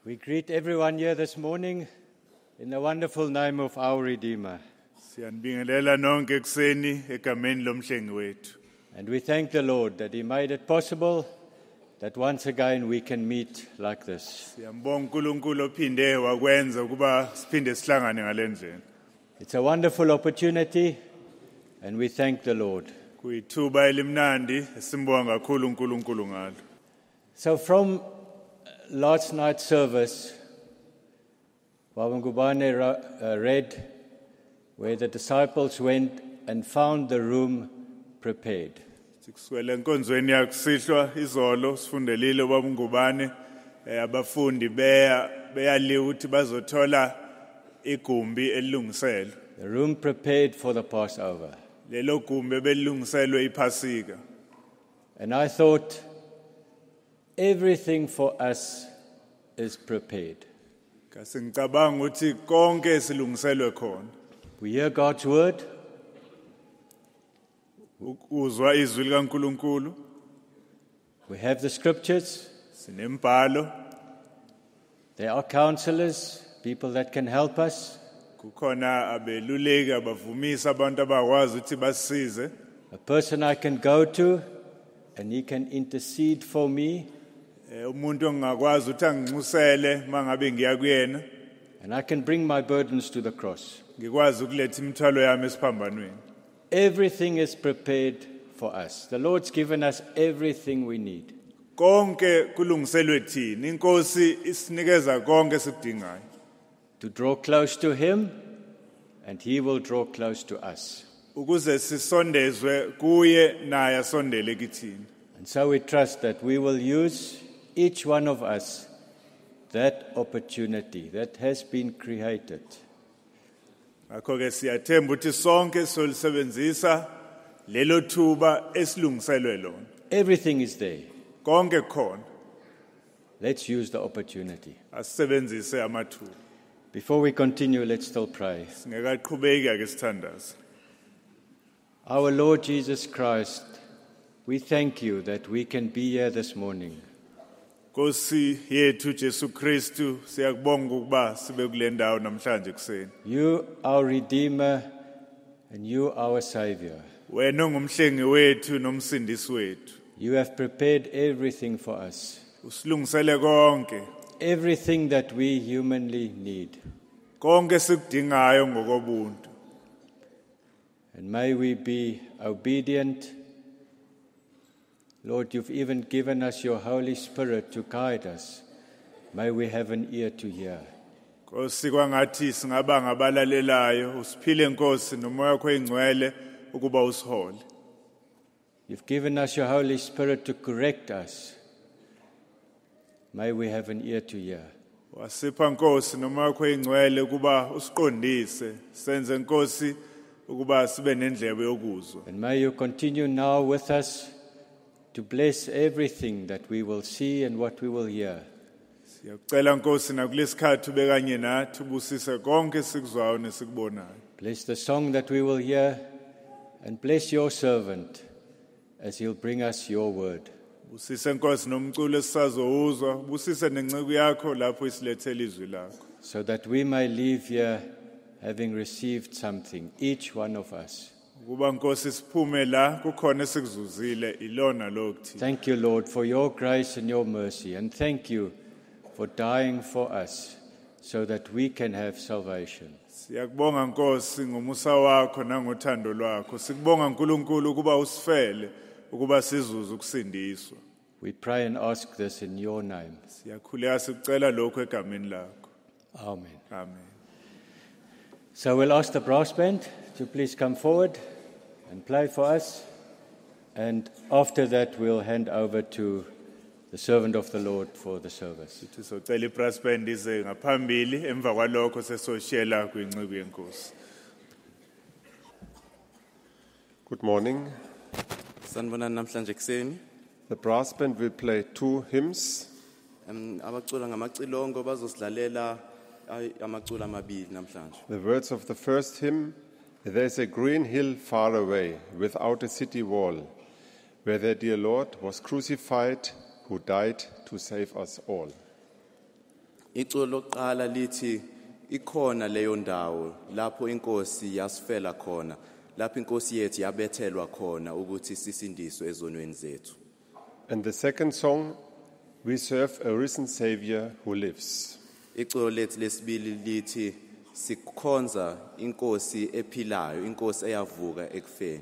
We greet everyone here this morning in the wonderful name of our Redeemer. Siyanibingelela nonke ekseni egameni lomhlengi wethu. And we thank the Lord that He made it possible that once again we can meet like this. Siyambonga uNkulunkulu ophinde wakwenza ukuba siphinde sihlangane ngalendlela. It's a wonderful opportunity and we thank the Lord. Kuyithuba elimnandi simbonga kakhulu uNkulunkulu ngalo. So from last night's service, Baba Ngubane read where the disciples went and found the room prepared. Sikuswele enkonzweni yakusihlwa izolo sifundelile ubaba uNgubane abafundi beyaliwe ukuthi bazothola igumbi elilungiselwe. The room prepared for the Passover. Lelo gumbi belilungiselwe iPhasika. And I thought everything for us is prepared. Kasi ngicabanga ukuthi konke silungiselwe khona. We hear God's word. Uzwa izwi likaNkulunkulu. We have the scriptures. Sinembhalo. There are counselors, people that can help us. Kukhona abeluleki abavumisa abantu abakwazi ukuthi basisize. A person I can go to and he can intercede for me. Umuntu ongakwazi ukuthi anginxusele mangabe ngiya kuyena. And I can bring my burdens to the cross. Ngikwazi ukuletha imithwalo yami esiphambanweni. Everything is prepared for us. The Lord's given us everything we need. Konke kulungiselwe thina. Inkosi isinikeza konke esikudingayo. To draw close to Him and He will draw close to us. Ukuze sisondezwe kuye naye asondele kithina. And so we trust that we will use, each one of us, that opportunity that has been created. Ngakho-ke siyathemba ukuthi sonke solisebenzisa lelo thuba esilungiselwe lona. Everything is there. Konke khona. Let's use the opportunity. Asisebenzise amathuba. Before we continue, let's still pray. Singakaqhubeki ake sithandaze. Our Lord Jesus Christ, we thank you that we can be here this morning. Nkosi yethu Jesu Kristu siyakubonga ukuba sibe kule ndawo namhlanje kuseni. You, our Redeemer, and you, our Savior. Wena ungumhlengi wethu nomsindisi wethu. You have prepared everything for us. Usilungisele konke. Everything that we humanly need. Konke sikudingayo ngokobuntu. And may we be obedient. Lord, you've even given us your Holy Spirit to guide us. May we have an ear to hear. Nkosi kwangathi singaba ngabalalelayo usiphile Nkosi nomoya wakho engcwele ukuba usihole. You've given us your Holy Spirit to correct us. May we have an ear to hear. Wasipha Nkosi nomoya wakho engcwele ukuba usiqondise senze Nkosi ukuba sibe nendlebe yokuzwa. And may you continue now with us to bless everything that we will see and what we will hear. Siyakucela Nkosi nakulesikhathi bekanye nathi ubusise konke sikuzwayo nesikubonayo. Bless the song that we will hear and bless your servant as he'll bring us your word. Busise Nkosi nomculo esizowuzwa, busise nenceke yakho lapho isilethela izwi lakho. So that we may leave here having received something, each one of us. Kuba Nkosi siphume la kukhona esikuzuzile ilona lokuthi. Thank you, Lord, for your grace and your mercy, and thank you for dying for us so that we can have salvation. Siyakubonga Nkosi ngomusa wakho nangothando lwakho. Sikubonga uNkulunkulu ukuba usifele ukuba sizuze ukusindiswa. We pray and ask this in your name. Siyakhuleka sikucela lokho egameni lakho. Amen. Amen. So we'll ask the brass band to please come forward and play for us. And after that, we'll hand over to the servant of the Lord for the service. Sizocela ibrass band ize ngaphambili emva kwalokho sesoshiyela kwinceke yenkosi. Good morning. Sanibonani namhlanje kuseni. The brass band will play 2 hymns. Abacula ngamacilongo bazosilalela amacula amabili namhlanje. The words of the first hymn: There's a green hill far away, without a city wall, where the dear Lord was crucified, who died to save us all. Iculo lokuqala lithi ikhona leyo ndawo lapho inkosi yasifela khona, lapho inkosi yethu yabethelwa khona ukuthi sisindiswe ezonweni zethu. And the second song, we serve a risen Savior who lives. Iculo lethu lesibili lithi sikhonza inkosi ephilayo, inkosi eyavuka ekufeni.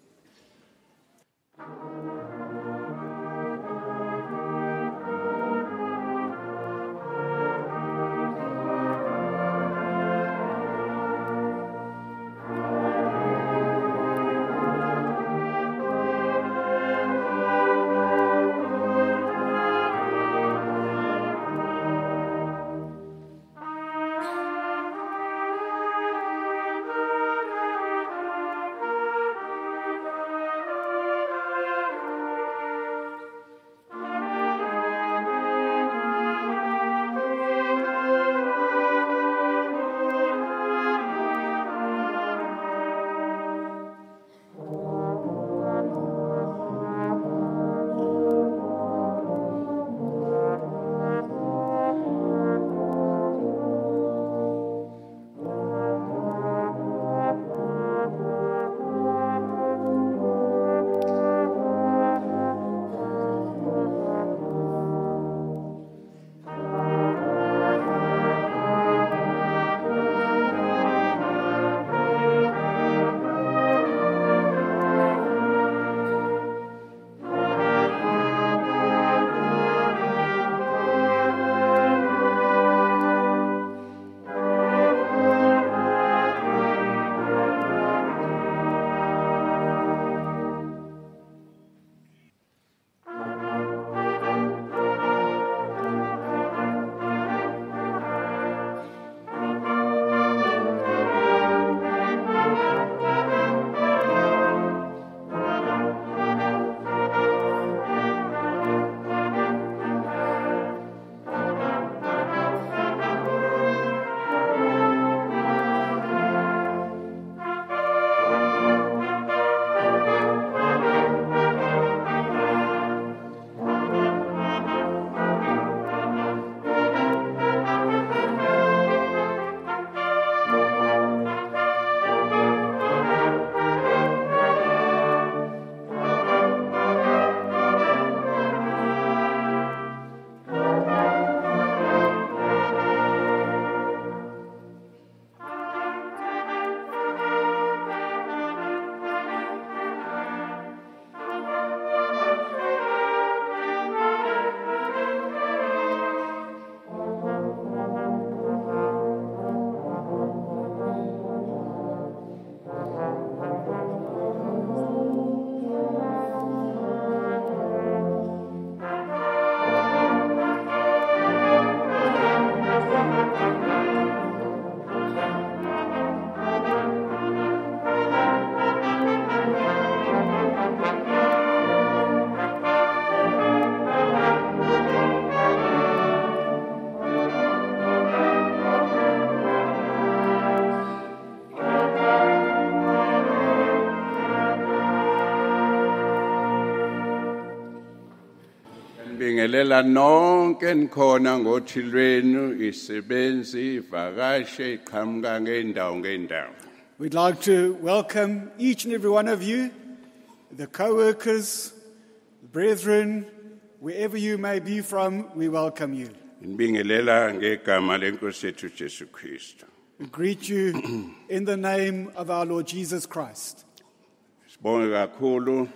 Ngibingelela nonke nikhona ngothilwenu isebenzi ivakashe iqhamuka ngeendawo. We'd like to welcome each and every one of you, the co-workers, the brethren, wherever you may be from, we welcome you. Ngibingelela ngegama lenkosi yethu Jesu Kristu. We greet you in the name of our Lord Jesus Christ. Sibonge kakhulu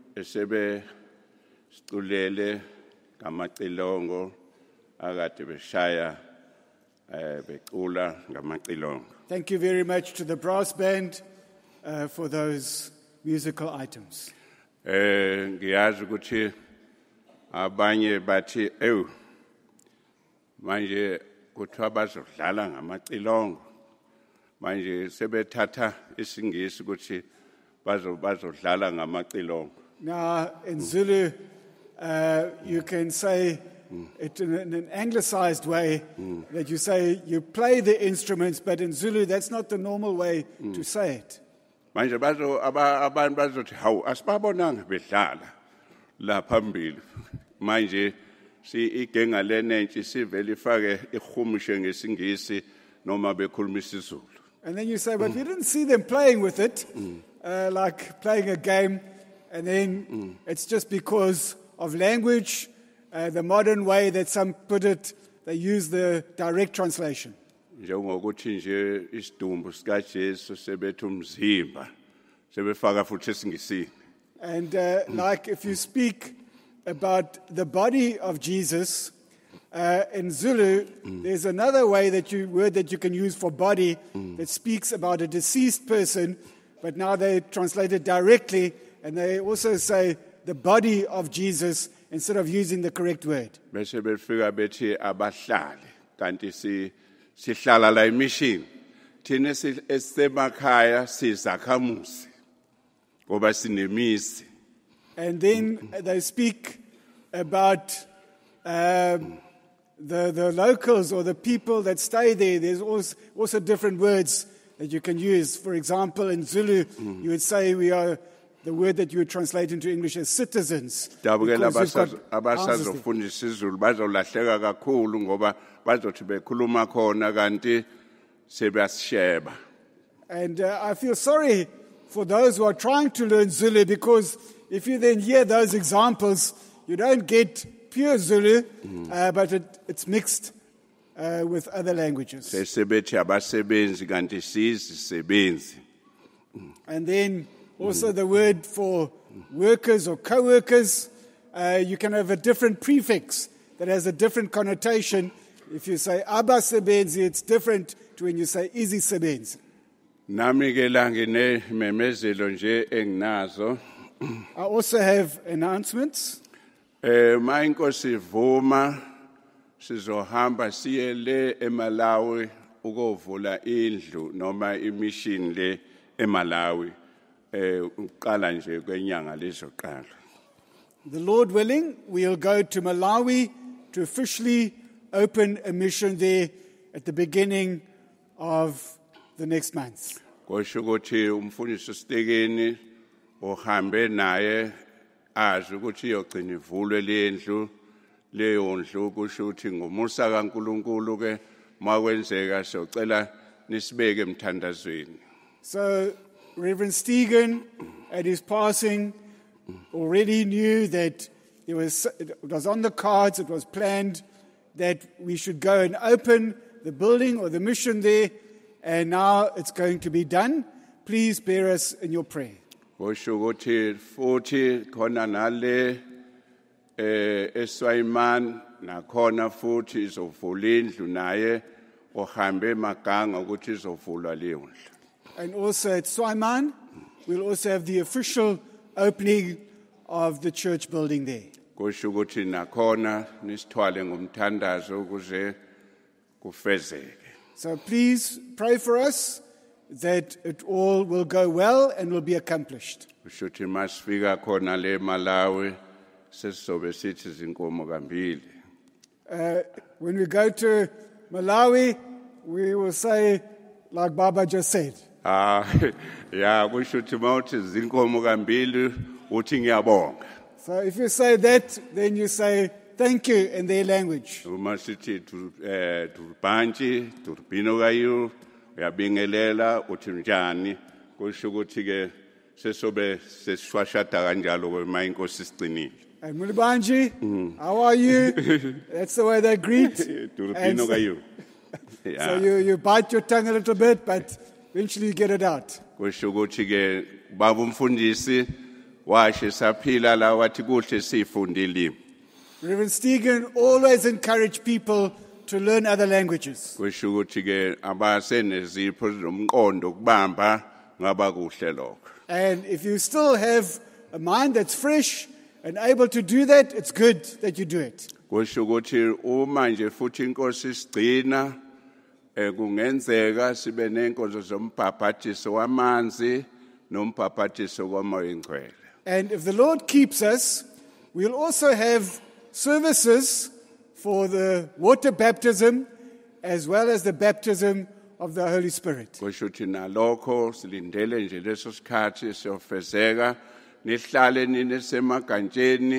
esebe siculele ngamacilongo akade beshaya becula ngamacilongo. Thank you very much to the brass band for those musical items. Ngiyazi ukuthi abanye bathi manje kuthiwa bazodlala ngamacilongo, manje sebethatha isingisi ukuthi bazodlala ngamacilongo. Now in Zulu you can say it in an anglicized way, that you say you play the instruments, but in Zulu that's not the normal way to say it. Manje abantu bazothi hawu asibabonanga bedlala la phambili, manje si igenga lenentshi sivele ifake ihumushe ngesingisi noma bekhuluma isiZulu. And then you say, but we didn't see them playing with it, like playing a game, and then it's just because of language, the modern way that some put it, they use the direct translation. Njengokuthi nje isidumbu sikaJesu sebethu umzimba sebefaka futhi esingisini. And like if you speak about the body of Jesus, in Zulu, there's another word that you can use for body that speaks about a deceased person, but now they translate it directly, and they also say the body of Jesus instead of using the correct word. Bese befika bethi abahlali kanti sihlala la emission thina esemakhaya sizakhamuzi ngoba sinemizi. And then they speak about the locals or the people that stay there. There's also different words that you can use. For example, in Zulu, you would say we are the word that you would translate into English as citizens. Dabukela because we've got houses there. abasazofundisa isiZulu bazolahleka kakhulu ngoba bazothi bekhuluma khona kanti sebasisheba. And I feel sorry for those who are trying to learn Zulu, because if you then hear those examples, you don't get pure Zulu, but it's mixed with other languages. Sebethi abasebenzi kanti sizisebenzi. And then also the word for workers or co-workers, you can have a different prefix that has a different connotation. If you say abasebenzi, it's different to when you say izisebenzi. Nami ke la nginememezelo nje enginazo. I also have announcements. Ma inkosi ivuma sizohamba siye le eMalawi ukovula indlu noma imission le eMalawi uqala nje kwenyanga lezoqala. The Lord willing, we'll go to Malawi to officially open a mission there at the beginning of the next month. Kosho ukuthi umfundisi Stekeni uhambe naye azi ukuthi yogcina ivulwe lendlu leyo ndlu kusho ukuthi ngomusa kaNkuluNkulu ke makwenzeka socela nisibeke emthandazweni. So Reverend Stegen at his passing already knew that it was on the cards, it was planned that we should go and open the building or the mission there, and now it's going to be done. Please bear us in your prayer. Kosho ukuthi futhi khona nale eSwayman nakhona futhi izovula indlu naye ohambe maganga ukuthi izovulwa leyo ndlu. And also at Swaiman, we'll also have the official opening of the church building there. Kosho ukuthi nakhona nisithwale ngomthandazo ukuze kufezeke. So please pray for us that it all will go well and will be accomplished. Kusho ukuthi masifika khona le Malawi sesizobe sithi zinkomo kambili. When we go to Malawi, we will say, like Baba just said. Ya kusho ukuthi mawuthi zinkomo kambili uthi ngiyabonga. So if you say that, then you say thank you in their language. Uma sithi turbanchi turbino kayu uyabingelela uthi njani kusho ukuthi ke sesobe sesishwashada kanjalo kwema inkosi sicinile. And Mulibanji, how are you? That's the way they greet. Turbino kayu. So you bite your tongue a little bit, but eventually you get it out. Kusho ukuthi ke baba umfundisi washe saphila la wathi kuhle sifundile. Reverend Stegen always encouraged people to learn other languages. Kusho ukuthi ke abasenezipho zomqondo kubamba ngaba kuhle lokho. And if you still have a mind that's fresh and able to do that, it's good that you do it. Kusho ukuthi uma nje futhi inkosi sigcina kungenzeka sibe nenkonzo zombhabhatiso wamanzi nombhabhatiso kwamoya engcwele. And if the Lord keeps us, we'll also have services for the water baptism as well as the baptism of the Holy Spirit. Kusho ukuthi nalokho silindele nje leso sikhathi siyofezeka nihlale nini semagantsheni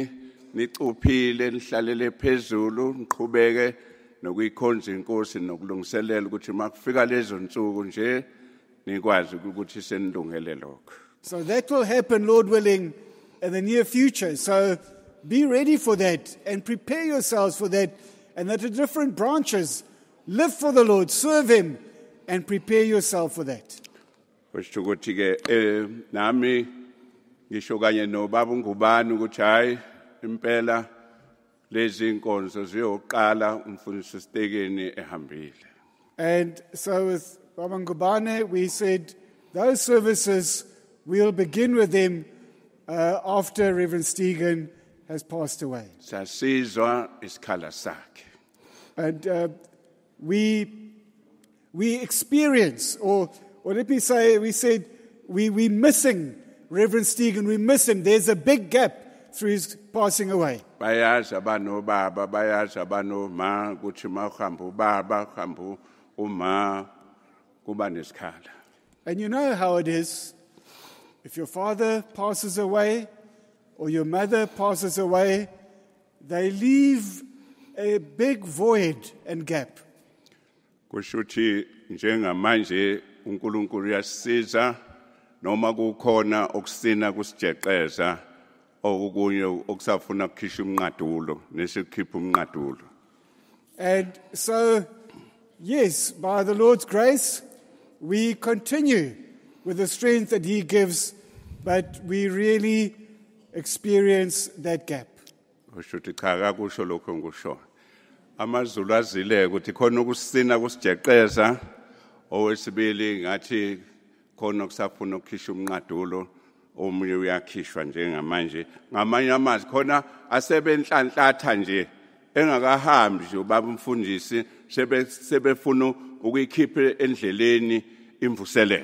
nicuphile nihlalele phezulu niqhubeke nokuyikhonza inkosi nokulungiselela ukuthi makufika lezo ntsuku nje nikwazi ukuthi senilungele lokho. So that will happen, Lord willing, in the near future. So be ready for that and prepare yourselves for that. And that the different branches live for the Lord, serve Him, and prepare yourself for that. Kusho ukuthi ke nami ngisho kanye nobaba uNgubane ukuthi hayi impela lezi inkonzo ziyoqala umfundisi Stekeni ehambile. And so with Baba Ngubane, we said those services, we'll begin with them after Reverend Stegen has passed away. Sasizwa isikhala sakhe. And we experience, or let me say, we said we're missing Reverend Stegen, we miss him. There's a big gap through his passing away. Bayazi abanobaba, bayazi abanoma ukuthi mawuhamba ubaba, uhamba uma kuba nesikhala. And you know how it is. If your father passes away or your mother passes away, they leave a big void and gap. Kusho ukuthi njengamanje uNkulunkulu uyasiza noma kukhona okusina kusijeqeza okunye okusafuna ukukhishwa umnqadulo nesikhipha umnqadulo. And so, yes, by the Lord's grace, we continue with the strength that He gives, but we really experience that gap. Kusho ukuthi cha kakusho lokho ngikusho. AmaZulu azile ukuthi khona ukusina kusijeqeza owesibili ngathi khona okusafuna ukukhishwa umnqadulo omunye uyakhishwa njengamanje ngamanye amazwi khona asebenhlanhlatha nje engakahambi nje ubaba umfundisi sebefuna ukuyikhipha endleleni imvuselelo.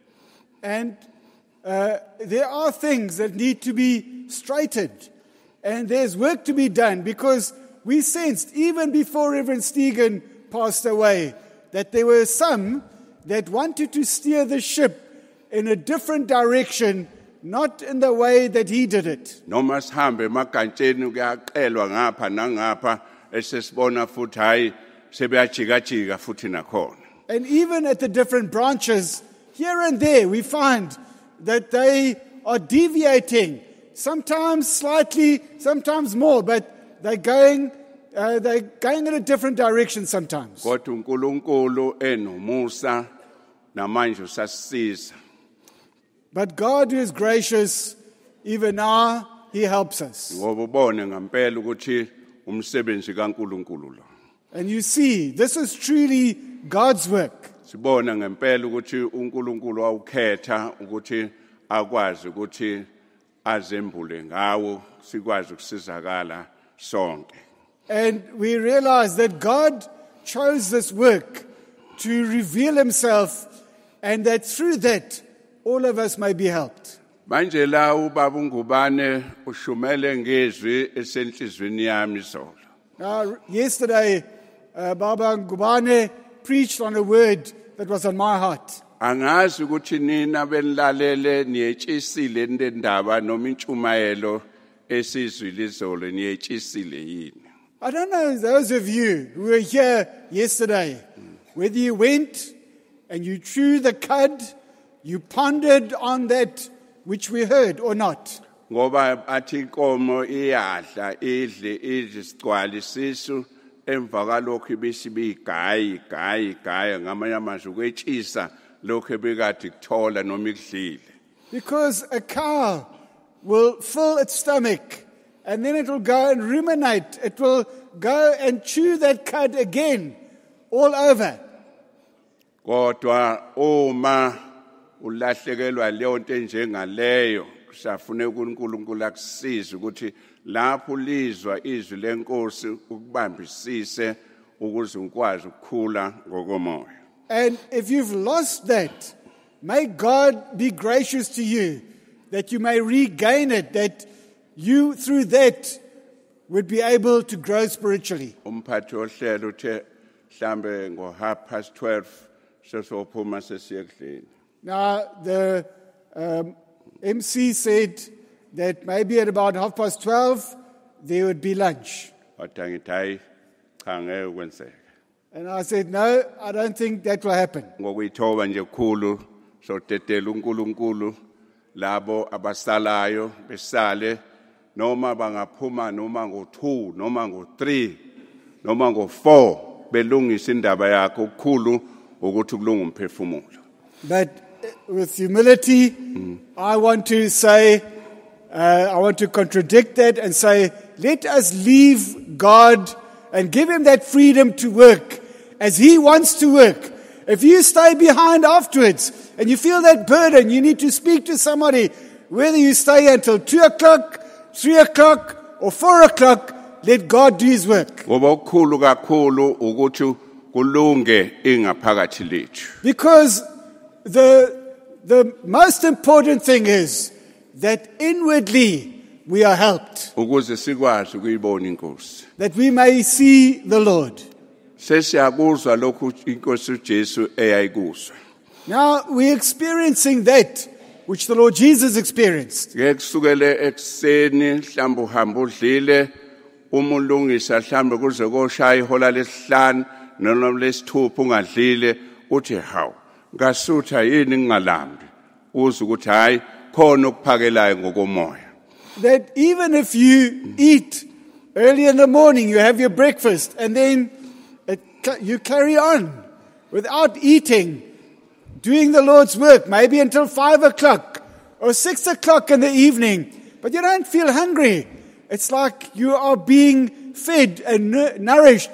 And there are things that need to be straightened, and there's work to be done, because we sensed even before Reverend Stegen passed away that there were some that wanted to steer the ship in a different direction, not in the way that he did it. Noma sihambe emagantsheni kuyaqelwa ngapha nangapha esesibona futhi hayi sebeyajikajika futhi nakhona. And even at the different branches, here and there, we find that they are deviating, sometimes slightly, sometimes more, but they're going in a different direction sometimes. Kodwa uNkulunkulu enomusa namanje usasiza. But God, who is gracious, even now, He helps us. Ngoba ubone ngempela ukuthi umsebenzi kaNkulunkulu lo. And you see, this is truly God's work. Sibona ngempela ukuthi uNkulunkulu awukhetha ukuthi akwazi ukuthi azembule ngawo sikwazi ukusizakala sonke. And we realize that God chose this work to reveal Himself, and that through that, all of us may be helped. Manje la ubaba uNgubane ushumele ngezwi esenhlizweni yami izolo. Now, yesterday, Baba Ngubane preached on a word that was on my heart. Angazi ukuthi nina benilalele niyetshisile ndendaba noma intshumayelo esizwile izolo niyetshisile yini. I don't know, those of you who were here yesterday, whether you went and you chewed the cud, you pondered on that which we heard or not. Ngoba athi inkomo iyadla idle sigcwala isisu emva kalokho ibisibigayi ngamanye amazwi kwetshisa lokho ebekade kuthola noma ikudlile. Because a cow will fill its stomach, and then it will go and ruminate. It will go and chew that cud again, all over. Kodwa uma ulahlekelwa leyo nto enjengaleyo safuna uNkulunkulu akusize ukuthi lapho lizwa izwi lenkosi ukubambisise ukuze ukwazi ukukhula ngokomoya. And if you've lost that, may God be gracious to you that you may regain it, that you through that would be able to grow spiritually. Umphathi ohlelo uthe mhlambe ngo 12:30 sesophuma sesiyekudleni. Now, the MC said that maybe at about 12:30, there would be lunch. Wathi ngithi hayi cha ngeke kwenzeke. And I said, no, I don't think that will happen. Ngokuyithoba nje kukhulu sotetela uNkulunkulu labo abasalayo besale noma bangaphuma noma ngo2 noma ngo3 noma ngo4 belungisa indaba yakho ukukhulu ukuthi kulunga umphefumulo. But with humility, I want to say, I want to contradict that and say, let us leave God and give him that freedom to work as he wants to work. If you stay behind afterwards and you feel that burden, you need to speak to somebody, whether you stay until 2 o'clock, 3 o'clock, or 4 o'clock, let God do his work. Ngoba ukukhulu kakhulu ukuthi kulunge ingaphakathi lethu. Because the most important thing is that inwardly we are helped, Ukuze sikwazi ukuyibona inkosi. that we may see the Lord. Sesiyakuzwa lokhu inkosi uJesu eyayikuzwa. Now we're experiencing that which the Lord Jesus experienced. Ngeke kusukele ekseni mhlawumbe uhamba udlile umulungisa mhlawumbe kuze koshaya ihola lesihlanu noma lesithupha ungadlile uthi hawu ngasutha yini ngingalambi uze ukuthi hayi khona okuphakelayo ngokomoya. That even if you eat early in the morning, you have your breakfast, and then you carry on without eating, doing the Lord's work, maybe until 5 o'clock or 6 o'clock in the evening, but you don't feel hungry. It's like you are being fed and nourished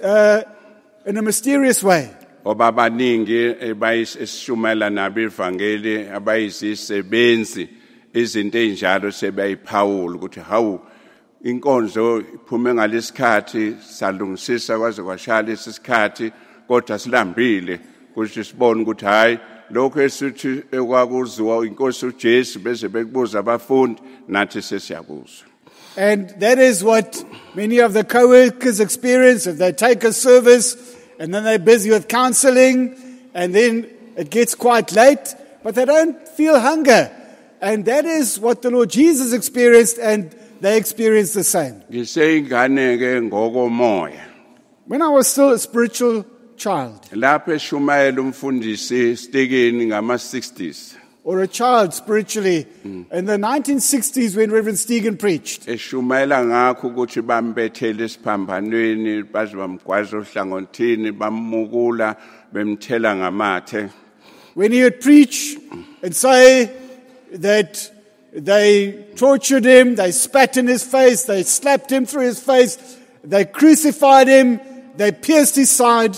in a mysterious way. Oba baningi bayisishumela nabo ivangeli abayizisebenzi izinto ezinjalo sebayiphawula ukuthi hawu inkonzo iphume ngalesikhathi salungisisa kwaze kwashala isikhathi kodwa silambile ukuthi sibone ukuthi hayi lokho esithi ekwakuziwa inkosi uJesu beze bekubuza abafundi nathi sesiyakuzwa. And that is what many of the co-workers experience if they take a service and then they're busy with counseling and then it gets quite late, but they don't feel hunger. And that is what the Lord Jesus experienced, and they experienced the same. Ngiseyingane ke ngokomoya. When I was still a spiritual child, Lapho eshumayela umfundisi stekeni ngama-60s. or a child spiritually, in the 1960s when Reverend Stegen preached, Eshumayela ngakho ukuthi bambethele esiphambanweni baze bamgwaza ohlangothini bamukula bemthela ngamathe. when he would preach and say that they tortured him, they spat in his face, they slapped him through his face, they crucified him, they pierced his side.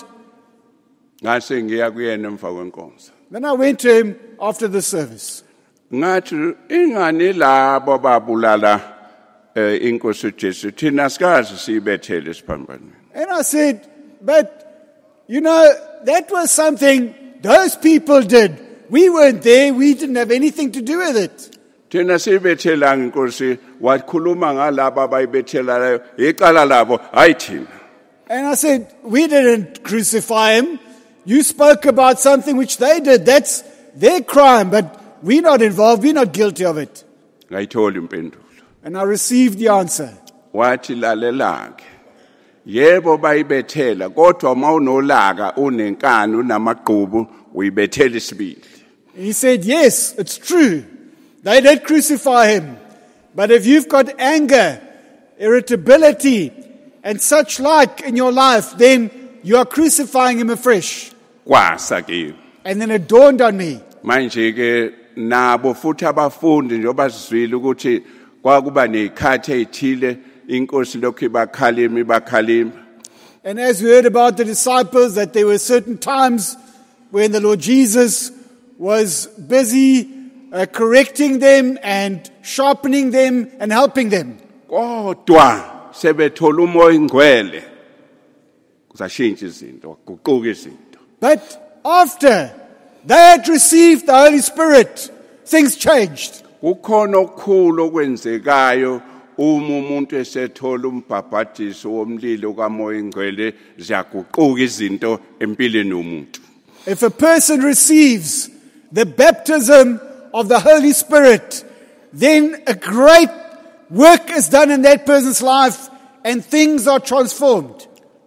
Ngase ngiya kuyena emva kwenkonzo. Then I went to him after the service. Ngathi ingani labo babulala inkosi uJesu thina sikazi sibethele esiphambanweni. And I said, but, you know, that was something those people did. We weren't there. We didn't have anything to do with it. Thina sibethela inkosi wakhuluma ngalabo abayibethelayo icala labo hayi thina. And I said, we didn't crucify him. You spoke about something which they did. That's their crime, but we're not involved. We're not guilty of it. Ngayithola impendulo. And I received the answer. Wathi lalelake. Yebo bayibethela kodwa mawunolaka unenkani unamaqhubu uyibethela isibili. He said, yes, it's true. They did crucify him. But if you've got anger, irritability, and such like in your life, then you are crucifying him afresh. Kwasa ke. And then it dawned on me. Manje ke nabo futhi abafundi njengoba sizwile ukuthi kwakuba nezikhathi ezithile inkosi lokho ibakhalima. And as we heard about the disciples, that there were certain times when the Lord Jesus was busy correcting them and sharpening them and helping them. Kodwa sebethola umoya ingcwele kusashintsha izinto kuguquka izinto. But after they had received the Holy Spirit, things changed. Kukhona okukhulu okwenzekayo uma umuntu esethola umbhabhadiso womlilo kamoya ingcwele ziyaguquka izinto empilweni yomuntu. If a person receives the baptism of the Holy Spirit, then a great work is done in that person's life and things are transformed.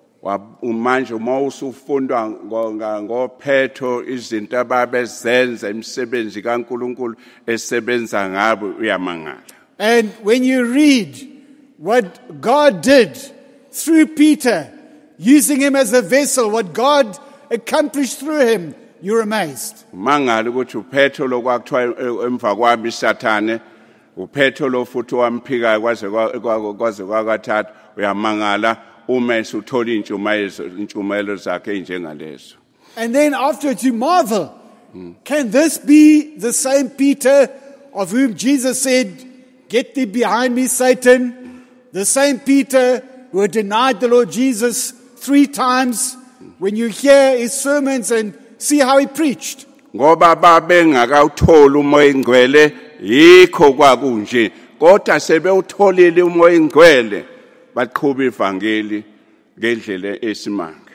Manje uma usufundwa ngophetho izinto ababezenza imisebenzi kaNkuluNkulu esebenza ngabo uyamangala. And when you read what God did through Peter, using him as a vessel, what God accomplished through him, you're amazed. Mangala ukuthi uphetho lokwakuthiwa emva kwami isathane uphetho lo futhi wamphika kwaze kwakathathu uyamangala uma esuthola intshumayelo zakhe njengalezo. And then afterwards you marvel, can this be the same Peter of whom Jesus said, "Get thee behind me, Satan"? The same Peter who had denied the Lord Jesus 3 times. When you hear his sermons and see how he preached. Ngoba babengakawutholi umoya ingcwele yikho kwakunje kodwa sebewutholile umoya ingcwele baqhuba ivangeli ngendlela esimanga.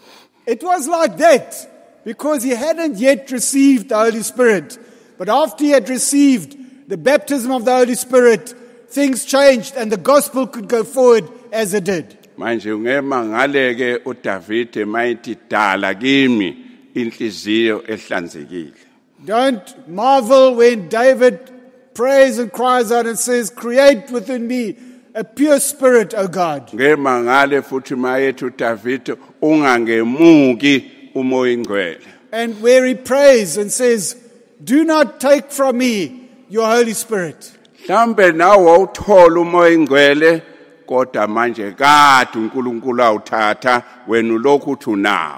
It was like that because he hadn't yet received the Holy Spirit. But after he had received the baptism of the Holy Spirit, things changed and the gospel could go forward as it did. Manje ungemangaleke uDavid mayithi dala kimi inhliziyo ehlanzekile. Don't marvel when David prays and cries out and says, "Create within me a pure spirit, O God." Ngemangale futhi mayethi uDavid ungangemuki umoya ingcwele. And where he prays and says, "Do not take from me your Holy Spirit." Mhlambe nawe uthola umoya ingcwele kodwa manje kade uNkulunkulu awuthatha wena ulokhu uthi unawo.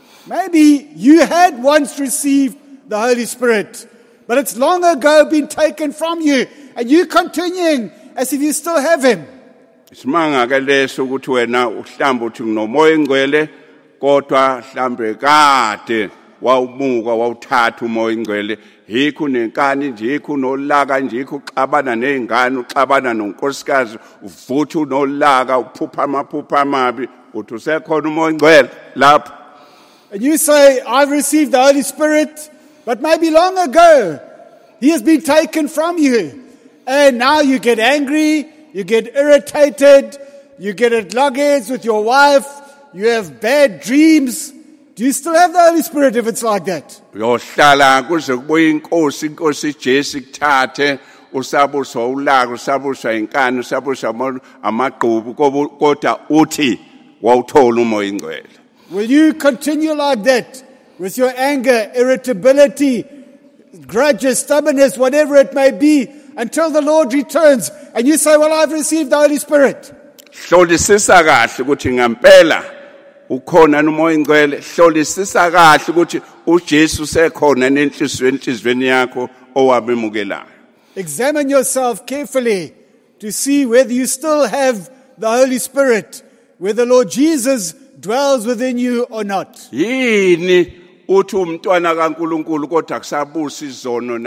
Maybe you had once received the Holy Spirit, but it's long ago been taken from you, and you continuing as if you still have him. Isimanga ke leso ukuthi wena uhlamba uthi nginomoya ingcwele kodwa mhlambe kade wawumuka wawuthatha umoya ingcwele yikho nenkani nje yikho nolaka nje yikho uxabana nezingane uxabana nonkosikazi uvutha unolaka uphupha amaphupha amabi uthi usekhona umoya ingcwele lapho. And you say, "I've received the Holy Spirit, but maybe long ago he has been taken from you." And now you get angry, you get irritated, you get at loggerheads with your wife, you have bad dreams. Do you still have the Holy Spirit if it's like that? Uyohlala kuze kubuye inkosi Jesu ikuthathe usabuswa ulaka usabuswa inkani usabuswa amagqubu kodwa uthi wawuthola umoya ingcwele. Will you continue like that with your anger, irritability, grudges, stubbornness, whatever it may be, until the Lord returns and you say, "Well, I've received the Holy Spirit"? Hlolisisa kahle ukuthi ngempela ukhona umoya ingcwele. Hlolisisa kahle ukuthi uJesu sekhona enhlizweni yakho owabemukelayo. Examine yourself carefully to see whether you still have the Holy Spirit, whether Lord Jesus dwells within you or not. Yini uthi umntwana kaNkuluNkulu kodwa kusabusa izono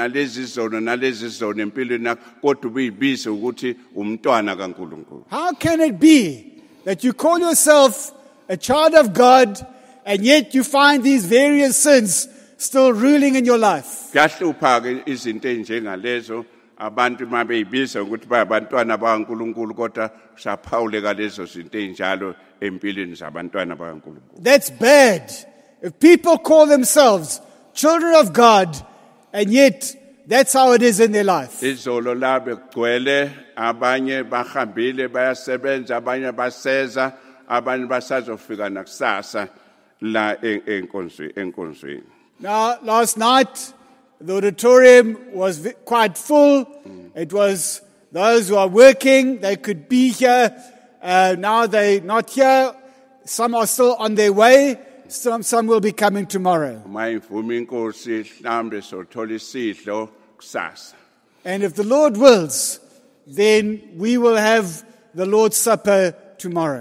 nalezi zono empilweni yakho kodwa ubiyibize ukuthi umntwana kaNkuluNkulu? How can it be that you call yourself a child of God and yet you find these various sins still ruling in your life? Kuyahlupha ke izinto enjengalezo abantu mabeyibiza ukuthi bayabantwana bakaNkuluNkulu kodwa saphawuleka lezo zinto enjalo empilweni zabantwana bakaNkuluNkulu. That's bad. If people call themselves children of God and yet that's how it is in their life. Izolo labe kugcwele abanye bahambile bayasebenza abanye baseza abanye basazofika nakusasa la enkonzweni. Now last night the auditorium was quite full. It was those who are working, they could be here. Now they're not here. Some are still on their way. Some will be coming tomorrow. And if the Lord wills, then we will have the Lord's Supper tomorrow.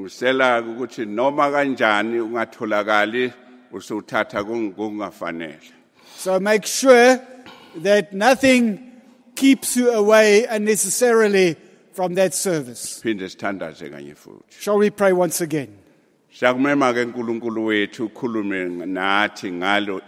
So make sure that nothing keeps you away unnecessarily from that service. Shall we pray once again?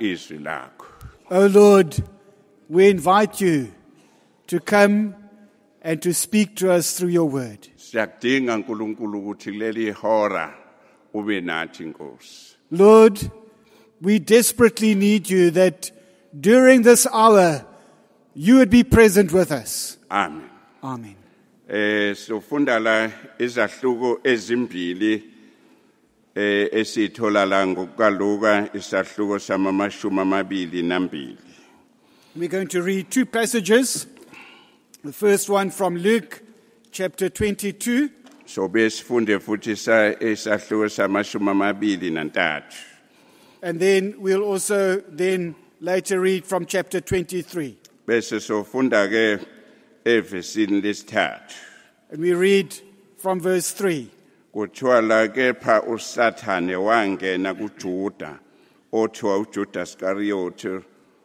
Oh Lord, we invite you to come and to speak to us through your word. Siyakudinga uNkulunkulu ukuthi kuleli hora ube nathi Nkosi. Lord, we desperately need you that during this hour you would be present with us. Amen. Amen. Sofunda la izahluko ezimbili esithola la ngokukaLuka isahluko sama-22. We're going to read two passages. The first one from Luke chapter 22. So besifunde futhi isahluko sama-23. And then we'll also then later read from chapter 23. Bese sofunda ke evesini lesithathu. And we read from verse 3. Kuthiwa la kepha uSathane wangena kuJuda othiwa uJudas Iscariot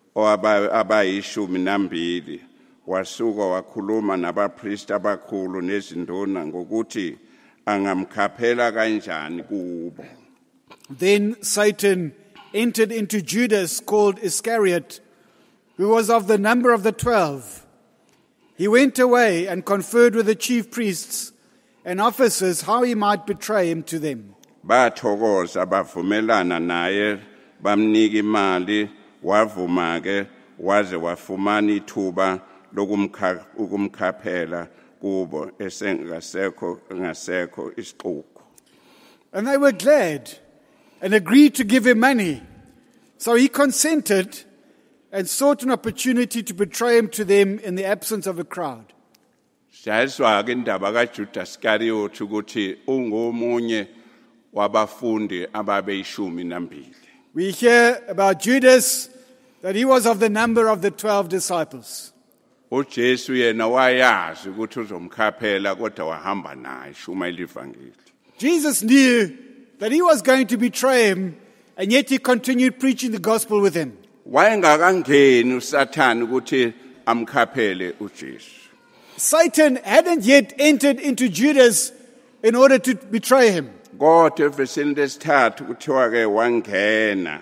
abayishumi wasuka wakhuluma nabapristi abakhulu nezinduna ngokuthi angamkhaphela kanjani kubo. Then Satan entered into Judas called Iscariot, who was of the number of the 12. He went away and conferred with the chief priests and officers how he might betray him to them. Bathokoza bavumelana naye bamnika imali wavuma ke waze wafumana ithuba lokumkhaphela kubo ngasekho isiquko. And they were glad and agreed to give him money. So he consented and sought an opportunity to betray him to them in the absence of a crowd. Siyazwa ke indaba kaJudas Iscariot ukuthi ungomunye wabafundi ababeyishumi. We hear about Judas that he was of the number of the 12 disciples. uJesu yena wayazi ukuthi uzomkhaphela kodwa wahamba naye shumela ivangeli. Jesus knew that he was going to betray him, and yet he continued preaching the gospel with him. Wayengakangeni uSathane ukuthi amkhaphele uJesu. Satan hadn't yet entered into Judas in order to betray him. Kodwa evesini lesithathu kuthiwa ke wangena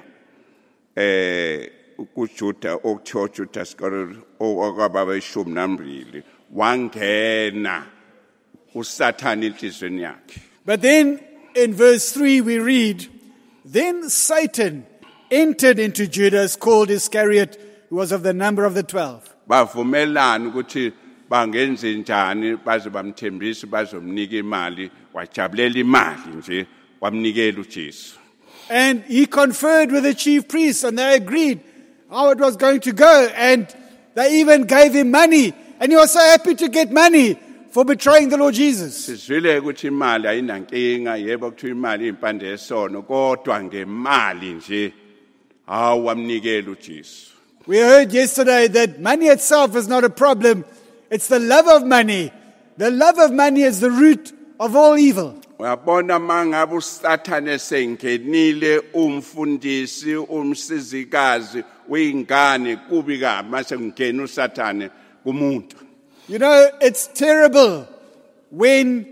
kuJuda okuthiwa uJudas Iscariot okwababeshumi wangena uSathane enhlizweni yakhe. But then in verse 3 we read, then Satan entered into Judas called Iscariot, who was of the number of the 12. Bavumelana ukuthi bangenze njani baze bamthembisa bazomnika imali wajabulela imali nje wamnikela uJesu. And he conferred with the chief priests and they agreed how it was going to go, and they even gave him money, and he was so happy to get money for betraying the Lord Jesus. Sizwile ukuthi imali ayinankinga yebo kuthiwa imali impande yesono kodwa ngemali nje awamnikela uJesu. We heard yesterday that money itself is not a problem. It's the love of money. The love of money is the root of all evil. Uyabona mangabe uSathane sengenile umfundisi umsizikazi weingane kubi kabi mase ngena uSathane kumuntu. You know, it's terrible when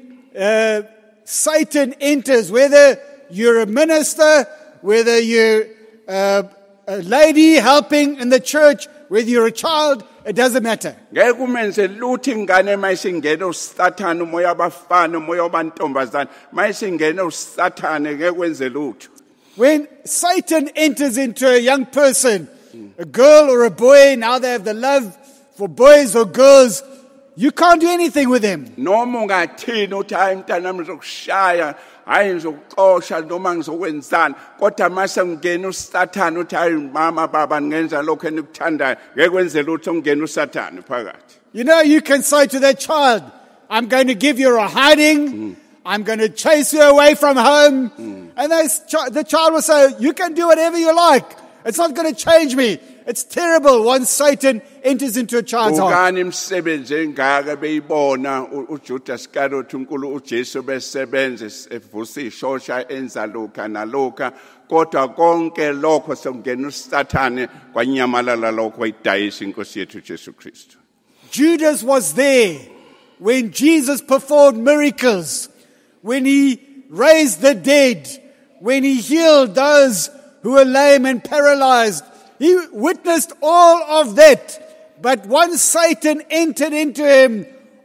Satan enters, whether you're a minister, whether you're a lady helping in the church, whether you're a child, it doesn't matter. Ngeke umenze lutho ingane mayisingena uSathane umoya abafana umoya wabantombazana mayisingena uSathane ngeke kwenze lutho. When Satan enters into a young person, a girl or a boy, now they have the love for boys or girls, you can't do anything with them. Noma ungathini uthi hayi mntanami ngizokushaya hayi ngizokuxosha noma ngizokwenzani kodwa mase ngena uSathane uthi hayi mama baba ngenza lokho enikuthandayo ngeke kwenze lutho ngena uSathane phakathi. You know, you can say to that child, I'm going to give you a hiding, I'm going to chase you away from home, and the child will say, you can do whatever you like, it's not going to change me. It's terrible once Satan enters into a child's heart. Ukani imsebenzi engaka beyibona uJudas Iscariot uNkulu uJesu besebenza evusa ishosha enza lokha nalokha kodwa konke lokho sokungena uSathane kwanyamalala lokho wayidayisa inkosi yethu Jesu Kristu. Judas was there when Jesus performed miracles, when he raised the dead, when he healed those who were lame and paralyzed. He witnessed all of that. But once Satan entered into him,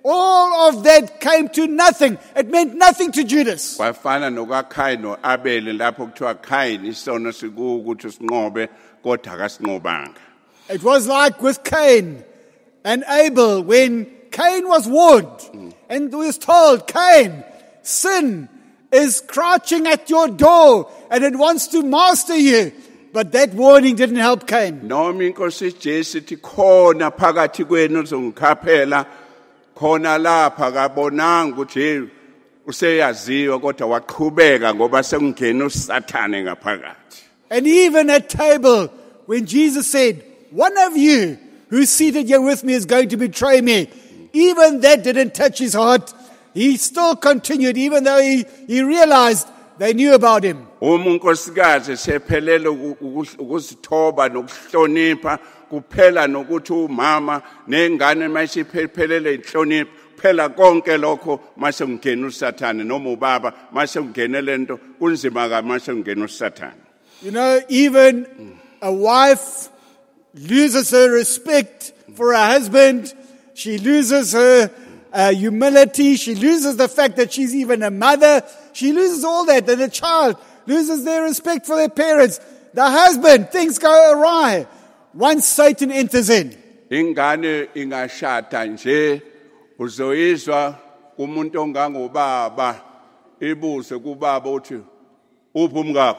all of that came to nothing. It meant nothing to Judas. Kwafana nokaKhayini noAbele lapho kuthiwa Khayini isono sikuwo ukuthi sinqobe kodwa akasinqobanga. It was like with Cain and Abel when Cain was warned and was told, Cain, sin is crouching at your door and it wants to master you. But that warning didn't help Cain. Noma inkosi Jesu ithi khona phakathi kwenu uzongikhaphela khona lapha kabonanga ukuthi useyaziwa kodwa waqhubeka ngoba sekungena uSathane ngaphakathi. And even at table, when Jesus said, one of you who's seated here with me is going to betray me, even that didn't touch his heart. He still continued, even though he realized they knew about him. Uma unkosikazi sephelele ukuzithoba nokuhlonipha kuphela nokuthi umama nengane mayisiphelele inhlonipho phela konke lokho mase ungena uSathane noma ubaba mase ungene lento kunzima ka mase ungena uSathane. You know, even a wife loses her respect for her husband. She loses her humility. She loses the fact that she's even a mother. She loses all that. And the child loses their respect for their parents. The husband, things go awry once Satan enters in. Ingane ingashada nje uzoyizwa umuntu ongangobaba ibuze kubaba uthi uphi umkakho.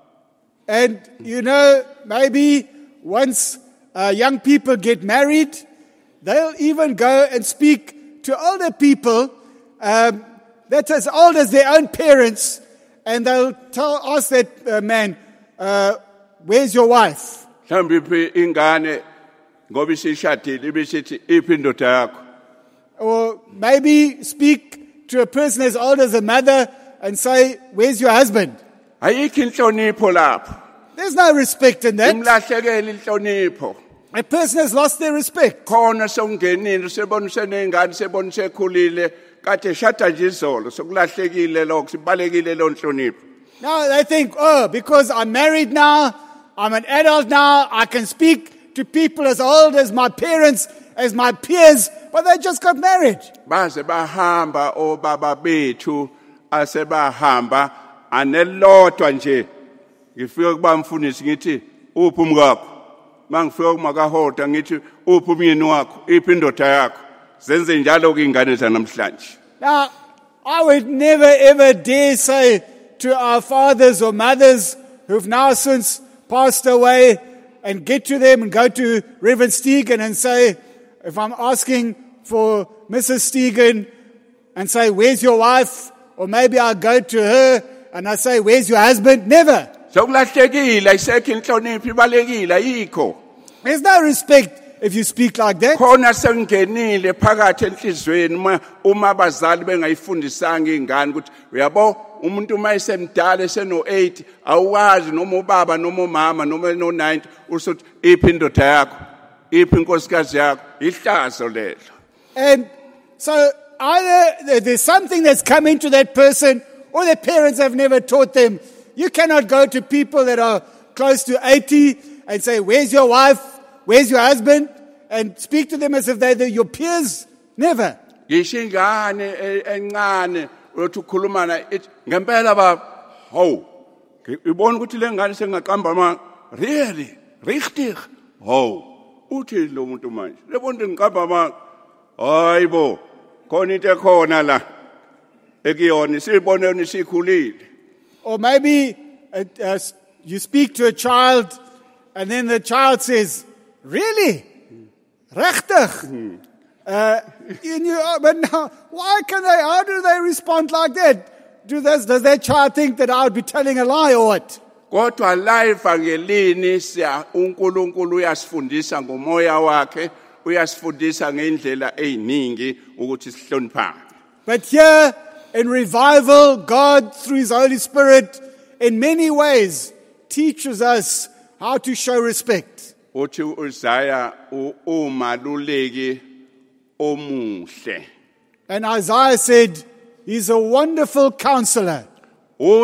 And you know, maybe once young people get married, they'll even go and speak to older people that's as old as their own parents, and they'll ask that man, where's your wife? Mhlawumbe ingane ngoba isishadile ibisithi iphi indoda yakho. Or maybe speak to a person as old as a mother and say, where's your husband? Ayikho inhlonipho lapho. There's no respect in that. Imlahlekele inhlonipho. A person has lost their respect. Khona songenile sebona senengane sebona sekhulile kade shada nje izolo sokulahlekile lokho sibalekile lo nhlonipho. Now they think, oh, because I'm married now, I'm an adult now, I can speak to people as old as my parents, as my peers, but they just got married. Baze bahamba obaba bethu asebahamba anelodwa nje ngifike kuba mfundisi ngithi uphi umkakho mangifike kumakahoda ngithi uphi umyeni wakho iphi indoda yakho zenze njalo ke ingane zanamhlanje. Now I would never ever dare say to our fathers or mothers who've now since passed away and get to them and go to Reverend Stegen and say, if I'm asking for Mrs. Stegen and say, where's your wife? Or maybe I'll go to her and I say, where's your husband? Never. Sokulahlekile isekho inhlonipho ibalekile ayikho. There's no respect if you speak like that. Khona sengenile phakathi enhlizweni uma abazali bengayifundisanga ingane ukuthi uyabo umuntu mayisemdala seno8 awuwazi noma ubaba noma umama noma no90 usuthi iphi indoda yakho iphi inkosikazi yakho ihlazo lelo. And so either there's something that's come into that person or their parents have never taught them. You cannot go to people that are close to 80 and say, where's your wife? Where's your husband? And speak to them as if they're your peers. Never. Ngishingane encane uthi ukhuluma na ngempela baba ho ibona ukuthi lengane sengaqamba ma really richtig ho uthi lo muntu manje lebona ngiqamba ma hayibo khona into ekhona la ekuyona sibonene sikhulile. Or maybe you speak to a child and then the child says, really? Rechtig? But now, how do they respond like that? Does that child think that I would be telling a lie or what? Kodwa la evangelini siya uNkulunkulu uyasifundisa ngomoya wakhe uyasifundisa ngendlela eziningi ukuthi sihloniphane. But here in revival, God through His Holy Spirit in many ways teaches us how to show respect. Uthi uIsaiah umaluleki omuhle. And Isaiah said, He's a wonderful counselor.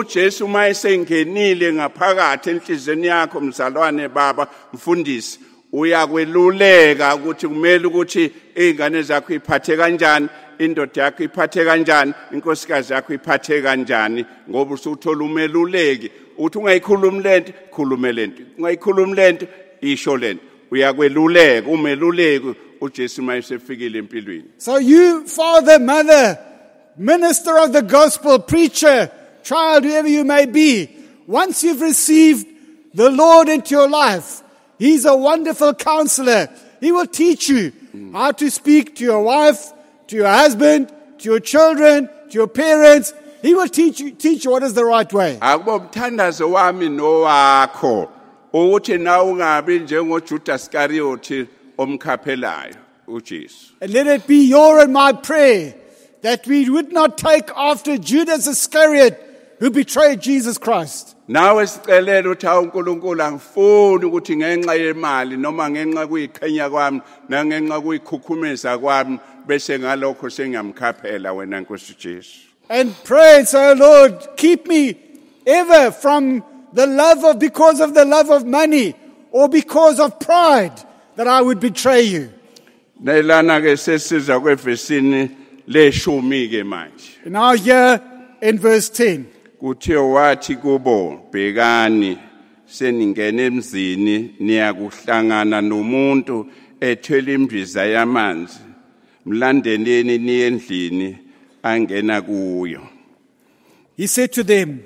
uJesu mayesengenile ngaphakathi enhlizweni yakho mzalwane baba mfundisi uyakweluleka ukuthi kumele ukuthi izingane zakho iphathe kanjani, indoda yakho iphathe kanjani, inkosikazi yakho iphathe kanjani, ngoba usuthola umeluleki uthi ungayikhulumi lento khulume lento, ungayikhulumi lento isho lento. Uyakweluleka umeluleki uJesu mayesefikile empilweni. So you, father, mother, minister of the gospel, preacher, child, whoever you may be, once you've received the Lord into your life, He's a wonderful counselor. He will teach you how to speak to your wife, to your husband, to your children, to your parents. He will teach you what is the right way. Akubomthandazo wami nowakho ukuthi na ungabi njengoJudas Iscariot omkhaphelayo uJesu. And let it be your and my prayer that we would not take after Judas Iscariot who betrayed Jesus Christ. Nawe sicelela uthi uNkulunkulu angifuni ukuthi ngenxa yemali noma ngenxa kuyikhenya kwami nangenxa kuyikhukhumeza kwami bese ngalokho sengiyamkhaphela wena Nkosi Jesu. And pray and say, Lord, keep me ever from the love of, because of the love of money or because of pride, that I would betray you. Nelana ke sesiza kwevesini leshumi ke manje. Now here in verse 10. Kuthiwa wathi kubo bhekani seningena emzini niyakuhlangana nomuntu ethwele imbiza yamanzi mlandeleni niye endlini angena kuyo. He said to them,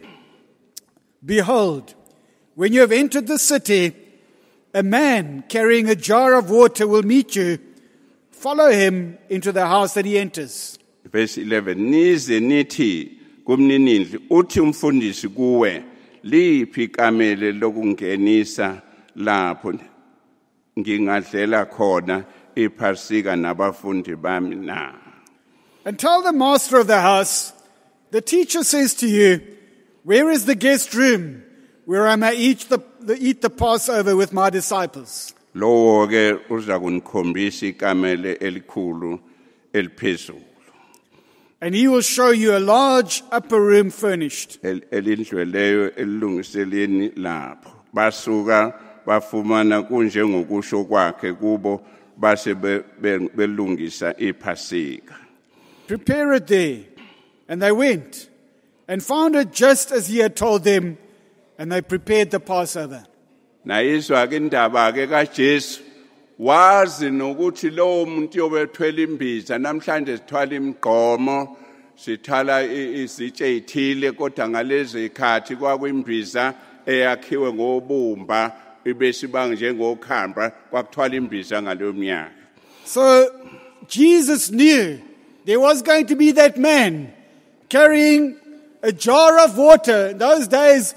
behold, when you have entered the city, a man carrying a jar of water will meet you. Follow him into the house that he enters. Verse 11, nize nithi kumninindli uthi umfundisi kuwe liphi ikamele lokungenisa lapho ngingadlela khona iphasika nabafundi bami na. And tell the master of the house, the teacher says to you, where is the guest room where I may eat the Passover with my disciples? Lowo ke uza kunikhombisa ikamele elikhulu eliphezulu. And he will show you a large upper room furnished. Elindlweleyo elungiseleni lapho. Basuka bafumana kunjengokusho kwakhe kubo base belungisa iphasika. Prepare it there. And they went and found it just as he had told them, and they prepared the Passover. Nayizwa ke indaba ke kaJesu wazi nokuthi lo muntu obethwele imbiza namhlanje sithwala imgqomo sithala izitshe ezithile kodwa ngalezi ikhathi kwakwimbiza eyakhiwe ngobumba ibesiba njengokhamba kwakuthwala imbiza ngaleyo minyaka. So Jesus knew there was going to be that man carrying a jar of water. In those days,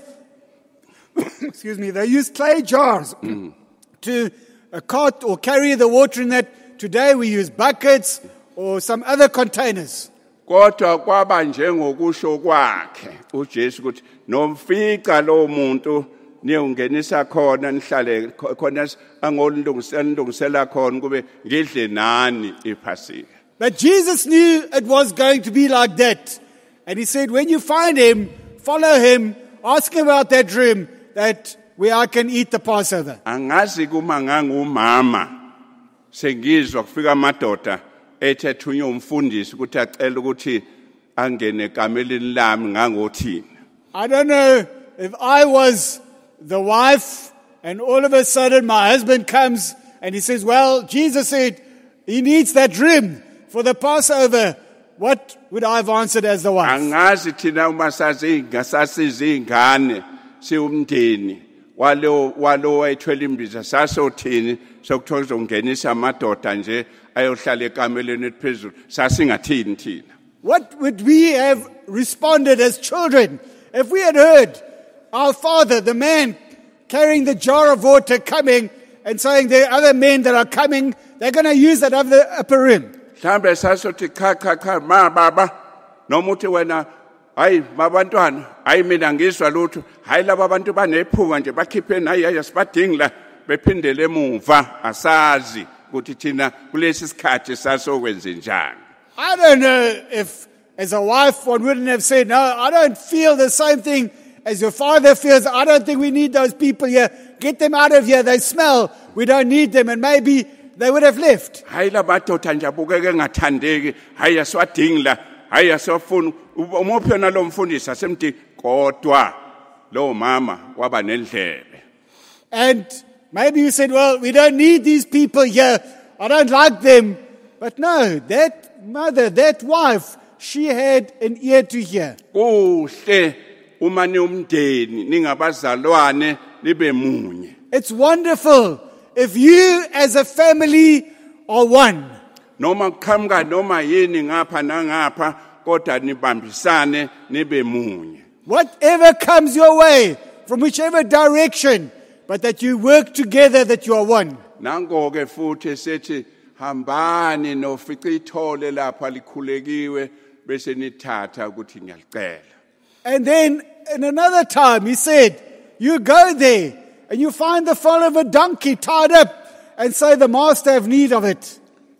excuse me, they used clay jars to cart or carry the water in that. Today we use buckets or some other containers. Kodwa kwaba njengokusho kwakhe uJesu ukuthi nomfica lo muntu niyongenisa khona nihlale khona angolungisela khona kube ngidle nani iphasika. But Jesus knew it was going to be like that. And he said, when you find him, follow him, ask him about that room that where I can eat the Passover. Angazi kuma ngangumama sengizwa kufika amadoda ethethunywa umfundisi ukuthi acela ukuthi angene kameleni lami ngangothini. I don't know if I was the wife and all of a sudden my husband comes and he says, well, Jesus said he needs that room for the Passover. What would I have answered as the wife? Angazi thina uma sasasiza ingane siumndeni walo wayethwele imbiza sasothini sokuthola uzongenisa amadoda nje ayohlala ekameleni eliphezulu sasingathini thina. What would we have responded as children if we had heard our father, the man carrying the jar of water, coming and saying there are other men that are coming, they're going to use that upper room? Mhlambe sasothi kha ma baba noma uthi wena hayi babantwana hayi mina ngizwa lutho hayi laba abantu banephunga nje bakhiphe nayi yasibadingi la bephindele emuva asazi ukuthi thina kulesi sikhathi sasokwenze njani. I don't know if as a wife one wouldn't have said, no, I don't feel the same thing as your father feels, I don't think we need those people here. Get them out of here. They smell. We don't need them. And maybe they would have left. hayi labadoda nje abukeke engathandeki hayi asiwadingi la hayi asiwafuni umuphi yena lo mfundisi asemthi kodwa lo mama waba nendlebe. And maybe you said, well, we don't need these people here. I don't like them. But no, that mother, that wife, she had an ear to hear. Kuhle uma niumndeni ningabazalwane nibe munye. It's wonderful if you as a family are one. Noma kuqhamuka noma yini ngapha nangapha kodwa nibambisane nibe munye. Whatever comes your way, from whichever direction, but that you work together, that you are one. Nango ke futhi sethi hambani nofica ithole lapha likhulekiwe bese nithatha ukuthi ngiyalicela. And then in another time, he said, you go there and you find the foal of a donkey tied up and say, the master have need of it.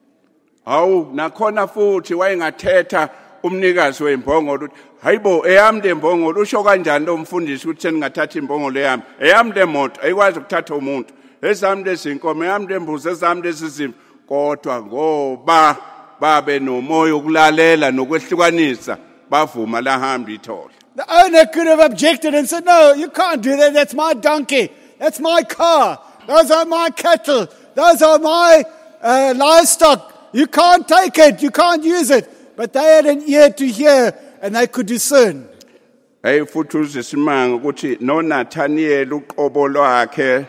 Awu nakhona futhi wayengathetha umnikazi wembongolo uthi hayibo eyami lembongolo usho kanjani lo mfundisi ukuthi seningathatha imbongolo yami eyami lemoto ayikwazi ukuthatha umuntu ezami lezinkomo eyami lembuzi ezami lesizimo kodwa ngoba babe nomoya ukulalela nokwehlukanisa bavuma lahamba ithole. The owner could have objected and said, no, you can't do that. That's my donkey. That's my car. Those are my cattle. Those are my livestock. You can't take it. You can't use it. But they had an ear to hear and they could discern. Hey futhi uzisimanga ukuthi noNathaniel uqobo lwakhe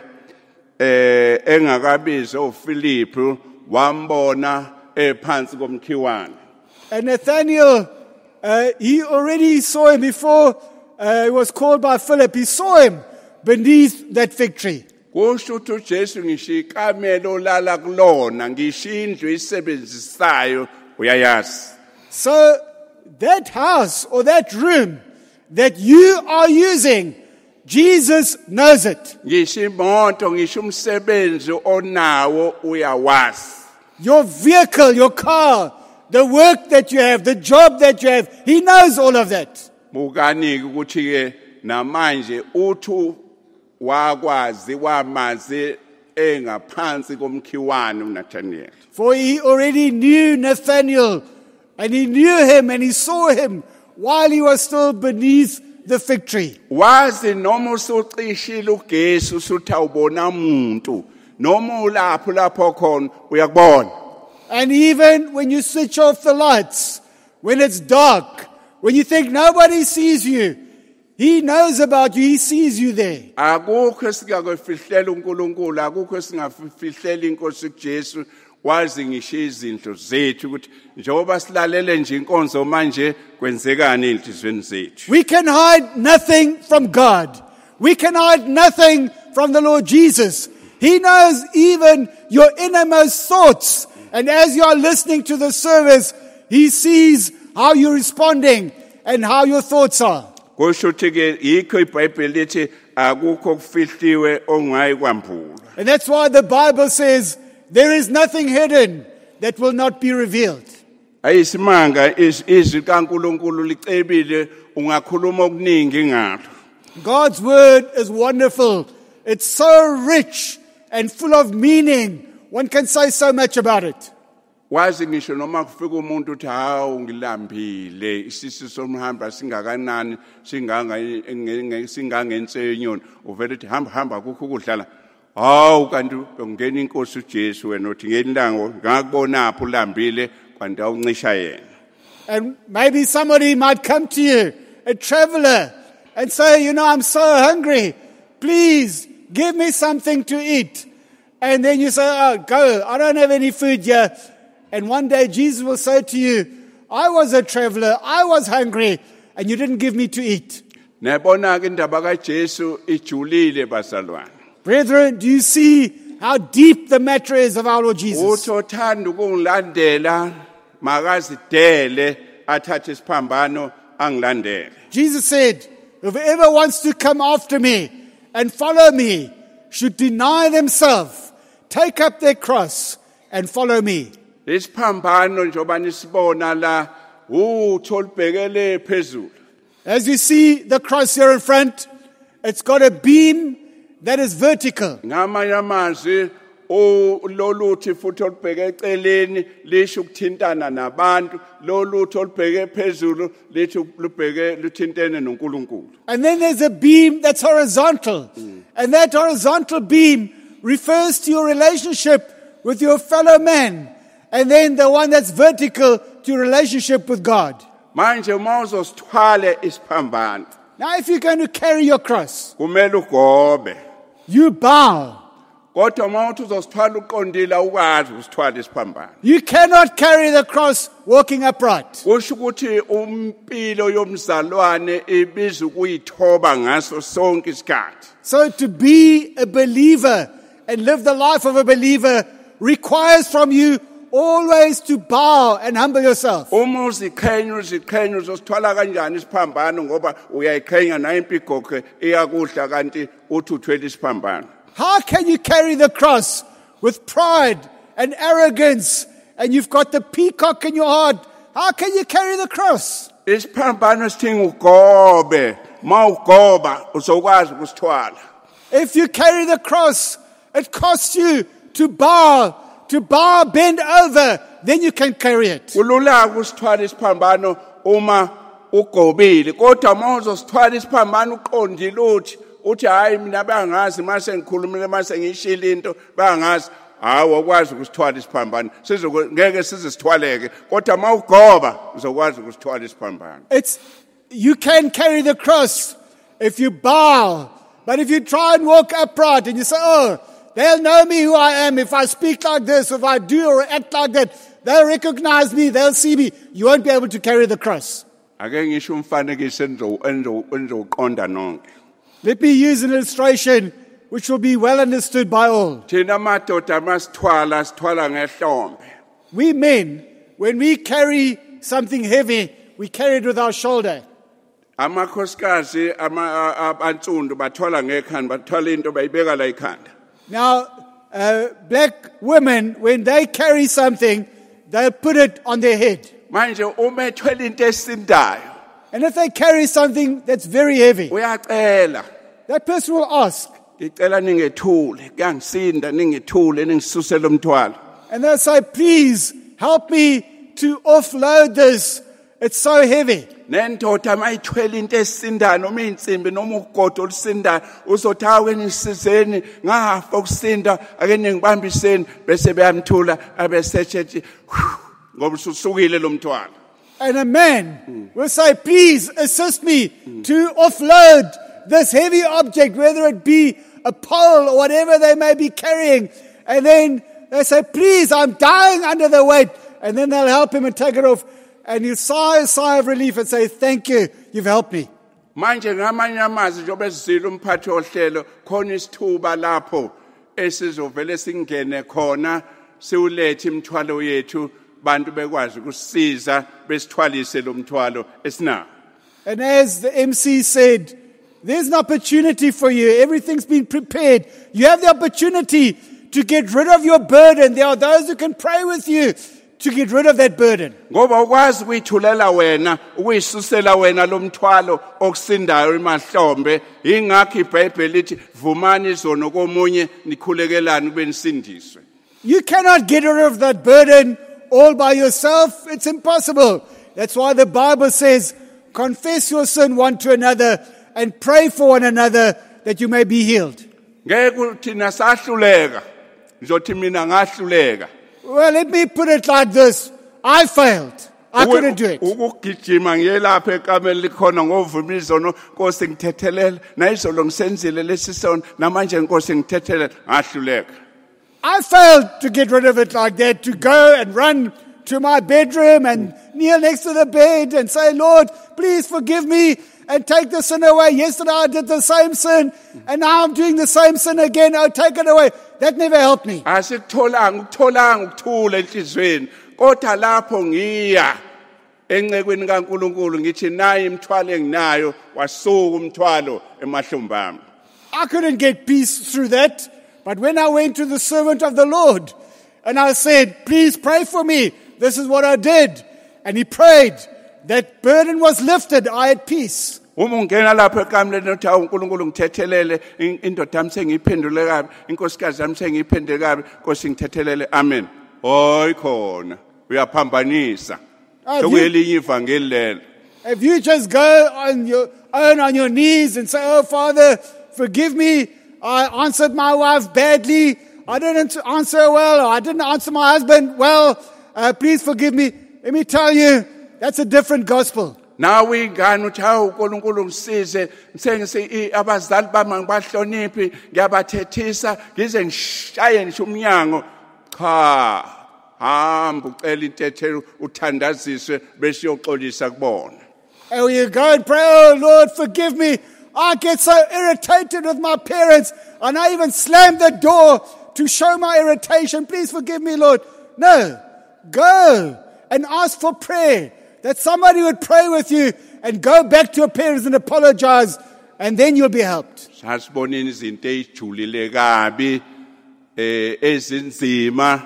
engakabizi uPhilip wambona ephansi komkhiwane. And Nathaniel, he already saw him before he was called by Philip. He saw him beneath that fig tree. Kusho ukuthi uJesu ngisho ikamelo lala kulona ngisho indlu isebenzisayo uyayazi. So that house or that room that you are using, Jesus knows it. Ngisho imoto ngisho umsebenzi onawo uyawazi. Your vehicle, your car, the work that you have, the job that you have, he knows all of that. Mukani ukuthi ke namanje uthu wakwazi wamazi engaphansi komkhiwane uNathaniel. For he already knew Nathaniel, and he knew him and he saw him while he was still beneath the fig tree. Wazi noma usucishile uGesu usuthi awubona umuntu noma ulapho lapho khona uyakubona. And even when you switch off the lights, when it's dark, when you think nobody sees you, he knows about you, he sees you there. Akukho esingakufihlela uNkulunkulu, akukho esingafihlela inkosi kuJesu. Wazi ngisho izindlu zethu ukuthi njengoba silalele nje inkonzo manje kwenzekani enhlizweni zethu. We can hide nothing from God. We can hide nothing from the Lord Jesus. He knows even your innermost thoughts. And as you are listening to the service, he sees how you're responding and how your thoughts are. Kusho ukuthi ke yikho iBhayibheli lithi akukho kufihliwe ongayi kwambula. And that's why the Bible says, there is nothing hidden that will not be revealed. Ayisimanga izwi kaNkulunkulu licebile ungakhuluma okuningi ngalo. God's word is wonderful. It's so rich and full of meaning. One can say so much about it. Wazi ngisho noma kufika umuntu uthi hawu ngilambile isisi somhamba singakanani singangensenyoni uvele uthi hamba kukho ukudlala. Hawu kanti ungena inkosi uJesu wena uthi ngelindango ngakubonapho ulambile kanti awuncisha yena. And maybe somebody might come to you, a traveler, and say, I'm so hungry. Please give me something to eat. And then you say, oh, go, I don't have any food here. And one day Jesus will say to you, I was a traveler, I was hungry, and you didn't give me to eat. Nebona ke indaba kaJesu ijulile bazalwane. Brethren, do you see how deep the matter is of our Lord Jesus? Uthothanda ukungilandela makazidele athathe isiphambano angilandele. Jesus said, whoever wants to come after me and follow me should deny themselves, take up their cross and follow me. Isiphambano njengoba nisibona la utho libhekele phezulu. As you see the cross here in front, it's got a beam that is vertical. ngamanye amazwi loluthi futhi olubheke eceleni lisho ukuthintana nabantu loluthi olubheke phezulu lithi lubheke luthintene noNkulunkulu. And then there's a beam that's horizontal. And that horizontal beam refers to your relationship with your fellow man. And then the one that's vertical to your relationship with God. Manje uma uzosithwale isiphambano Now if you're going to carry your cross, kumele ugobe. you bow. Kodwa uma uthi uzosithwala uqondile ukwazi usithwala isiphambano. You cannot carry the cross walking upright. Kusho ukuthi umpilo yomzalwane ibiza ukuyithoba ngaso sonke isikhathi. So to be a believer and live the life of a believer requires from you always to bow and humble yourself. Uma uziqhenya uzosithwala kanjani isiphambano ngoba uyayiqhenya nayo impigokhe iyakudla kanti uthi uthwele isiphambano. How can you carry the cross with pride and arrogance and you've got the peacock in your heart? How can you carry the cross? Isiphambano sidinga ugobe, mawugoba uzokwazi ukusithwala. If you carry the cross, it costs you to bow, bend over, then you can carry it. Kulula ukusithwala isiphambano uma ugobile, kodwa mawuzosithwala isiphambano uqondile uthi hayi mina bangazi mase ngikhulumile mase ngishila into bangazi hawo ukwazi ukusithwala isiphambano ngeke sizisithwaleke kodwa mawugoba uzokwazi ukusithwala isiphambano. You can carry the cross if you bow, but if you try and walk upright and you say, oh, they'll know me who I am if I speak like this, if I do or act like that, they'll recognize me, they'll see me, you won't be able to carry the cross. Ake ngisho umfanekiso enzoqonda nonke. Let me use an illustration which will be well understood by all. Thina madoda masithwala sithwala ngehlombe. We men, when we carry something heavy, we carry it with our shoulder. Amakhosikazi abantsundu bathwala ngekhanda bathwala into bayibeka la ikhanda. Now, black women, when they carry something, they'll put it on their head. Manje uma ethwele into esindayo And if they carry something that's very heavy, uyacela that person will ask, ngicela ningethule kuyangisinda ningethule ningisusele umthwalo. and they'll say, please help me to offload this. It's so heavy. Nendoda mayithwele into esindayo noma insimbi noma ugodo olusindayo uzothi hawe nisizeni ngafa ukusinda ake ningibambiseni bese beyamthula abesethi ngoba ususukile lo mthwalo. And a man will say, please assist me to offload this heavy object, whether it be a pole or whatever they may be carrying. And then they say, please, I'm dying under the weight. And then they'll help him and take it off. And he'll sigh a sigh of relief and say, thank you, you've helped me. Manje ngamanye amazwi njengoba sizile umphathi ohlelo khona isithuba lapho esizovele singene khona siulethe imthwalo yethu bantu bekwazi ukusisiza besithwalise lo mthwalo esinawo. And as the MC said, there's an opportunity for you. Everything's been prepared. You have the opportunity to get rid of your burden. There are those who can pray with you to get rid of that burden. Ngoba ukwazi ukuyithulela wena ukuyisusela wena lo mthwalo okusindayo emahlombe ingakho iBhayibheli lithi vumani izono komunye nikhulekelane kube nisindiswe. You cannot get rid of that burden all by yourself. It's impossible. That's why the Bible says, confess your sin one to another and pray for one another that you may be healed. Ngeke uthi nasahluleka ngizothi mina ngahluleka. Well, let me put it like this. I failed. I couldn't do it. Ukugijima ngiyelapha ekamela likhona ngovuma izono Nkosi ngithethelele nayizolo ngisenzile lesisono namanje Nkosi ngithethelele ngahluleka. I failed to get rid of it like that, to go and run to my bedroom and kneel next to the bed and say, Lord, please forgive me and take the sin away. Yesterday I did the same sin and now I'm doing the same sin again. Oh, take it away. That never helped me. Asikutholanga ukuthula enhlizweni kodwa lapho ngiya encekwini kaNkuluNkulu ngithi nayi imthwalo enginayo wasuka umthwalo emahlombe ami. I couldn't get peace through that. But when I went to the servant of the Lord and I said, please pray for me. This is what I did. And he prayed. that burden was lifted. I had peace. Uma ungena lapho ekameleni uthi awu uNkulunkulu ngithethelele indoda yami sengiyiphendule kabi inkosikazi yami sengiyiphendule kabi Nkosi ngithethelele amen hoy khona uyaphambanisa sokuyelinye ivangeli lelo. If you just go on your own on your knees and say, oh Father, forgive me, I answered my wife badly, I didn't answer her well, or I didn't answer my husband well, please forgive me. Let me tell you, that's a different gospel. Nawe ingane uthi hawu uNkulunkulu ngisize ngise abazali bami ngibahloniphi ngiyabathethisa ngize ngishaye ngisho umnyango cha hamba ucela intethelo uthandaziswe bese uyoxolisa kubona. And when you go and pray, oh Lord, forgive me, I get so irritated with my parents and I even slam the door to show my irritation. Please forgive me, Lord. No, go and ask for prayer. That somebody would pray with you and go back to your parents and apologize, and then you'll be helped. Sasibonini izinto ezijulile kabi ezinzima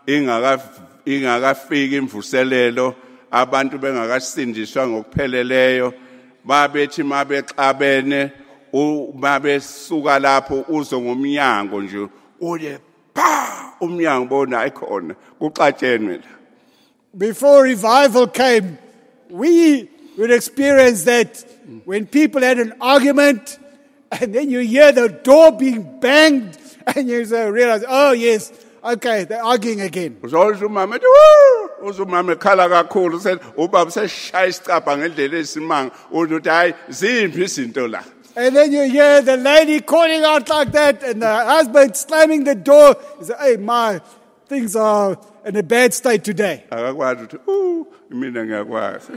ingakafika imvuselelo abantu bengakasindiswa ngokupheleleyo babethi mabexabene mabesuka lapho uzo ngomnyango nje uye pa umnyango bona ayikhona kuxatshenwe la. Before revival came, we would experience that when people had an argument and then you hear the door being banged and you realize, oh yes, okay, they're arguing again. Uzomama ekhala kakhulu ubaba seshaya isicapha ngendlela esimanga uthi hayi ziphi izinto la. And then you hear the lady calling out like that and the husband slamming the door. He says, hey, my things are in a bad state today. Akakwazi uthi mina ngiyakwazi.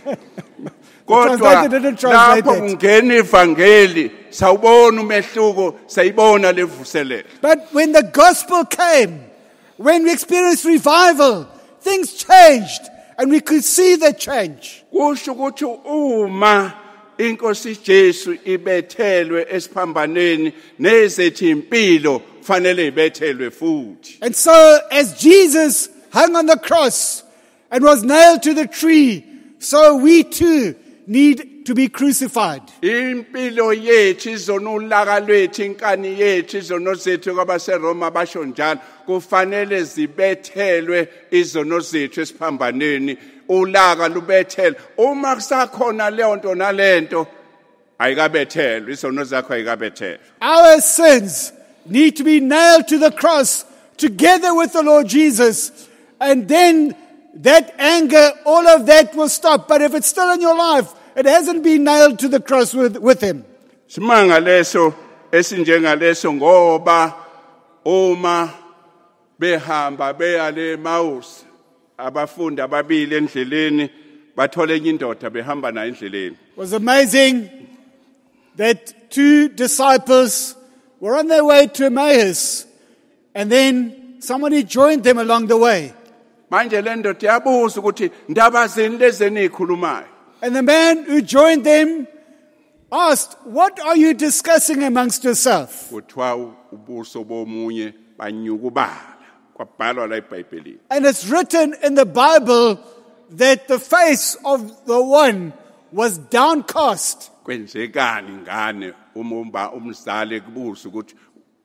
Kodwa lapho ungena ivangeli sawubona umehluko sayibona levuselelo. But when the gospel came, when we experienced revival, things changed and we could see the change. Kusho ukuthi uma inkosi Jesu ibethelwe esiphambaneni nezethi impilo fanele ibethelwe futhi. And so as Jesus hung on the cross and was nailed to the tree, so we too need to be crucified. Impilo yethu izonulaka lwethu inkani yethu izono zethu kwabaseRoma basho njalo kufanele zibethelwe izono zethu esiphambaneni ulaka lubethelwe uma kusakhona leyo nto nalento ayikabethelwe izono zakho ayikabethelwe. Our sins need to be nailed to the cross together with the Lord Jesus, and then that anger, all of that will stop. But if it's still in your life, it hasn't been nailed to the cross with him. Simanga leso esinjengaleso ngoba uma behamba beya le Emmaus abafundi ababili endleleni bathole enye indoda behamba nayo endleleni. It was amazing that two disciples were on their way to Emmaus, and then somebody joined them along the way. Manje le ndoda yabuza ukuthi ndaba zini lezi enikhulumayo. And the man who joined them asked, what are you discussing amongst yourself? Kuthiwa ubuso bomunye banyukubala kwabhalwa la eBhayibhelini. And it's written in the Bible that the face of the one was downcast. Kwenzekani ngane umzali kubuza ukuthi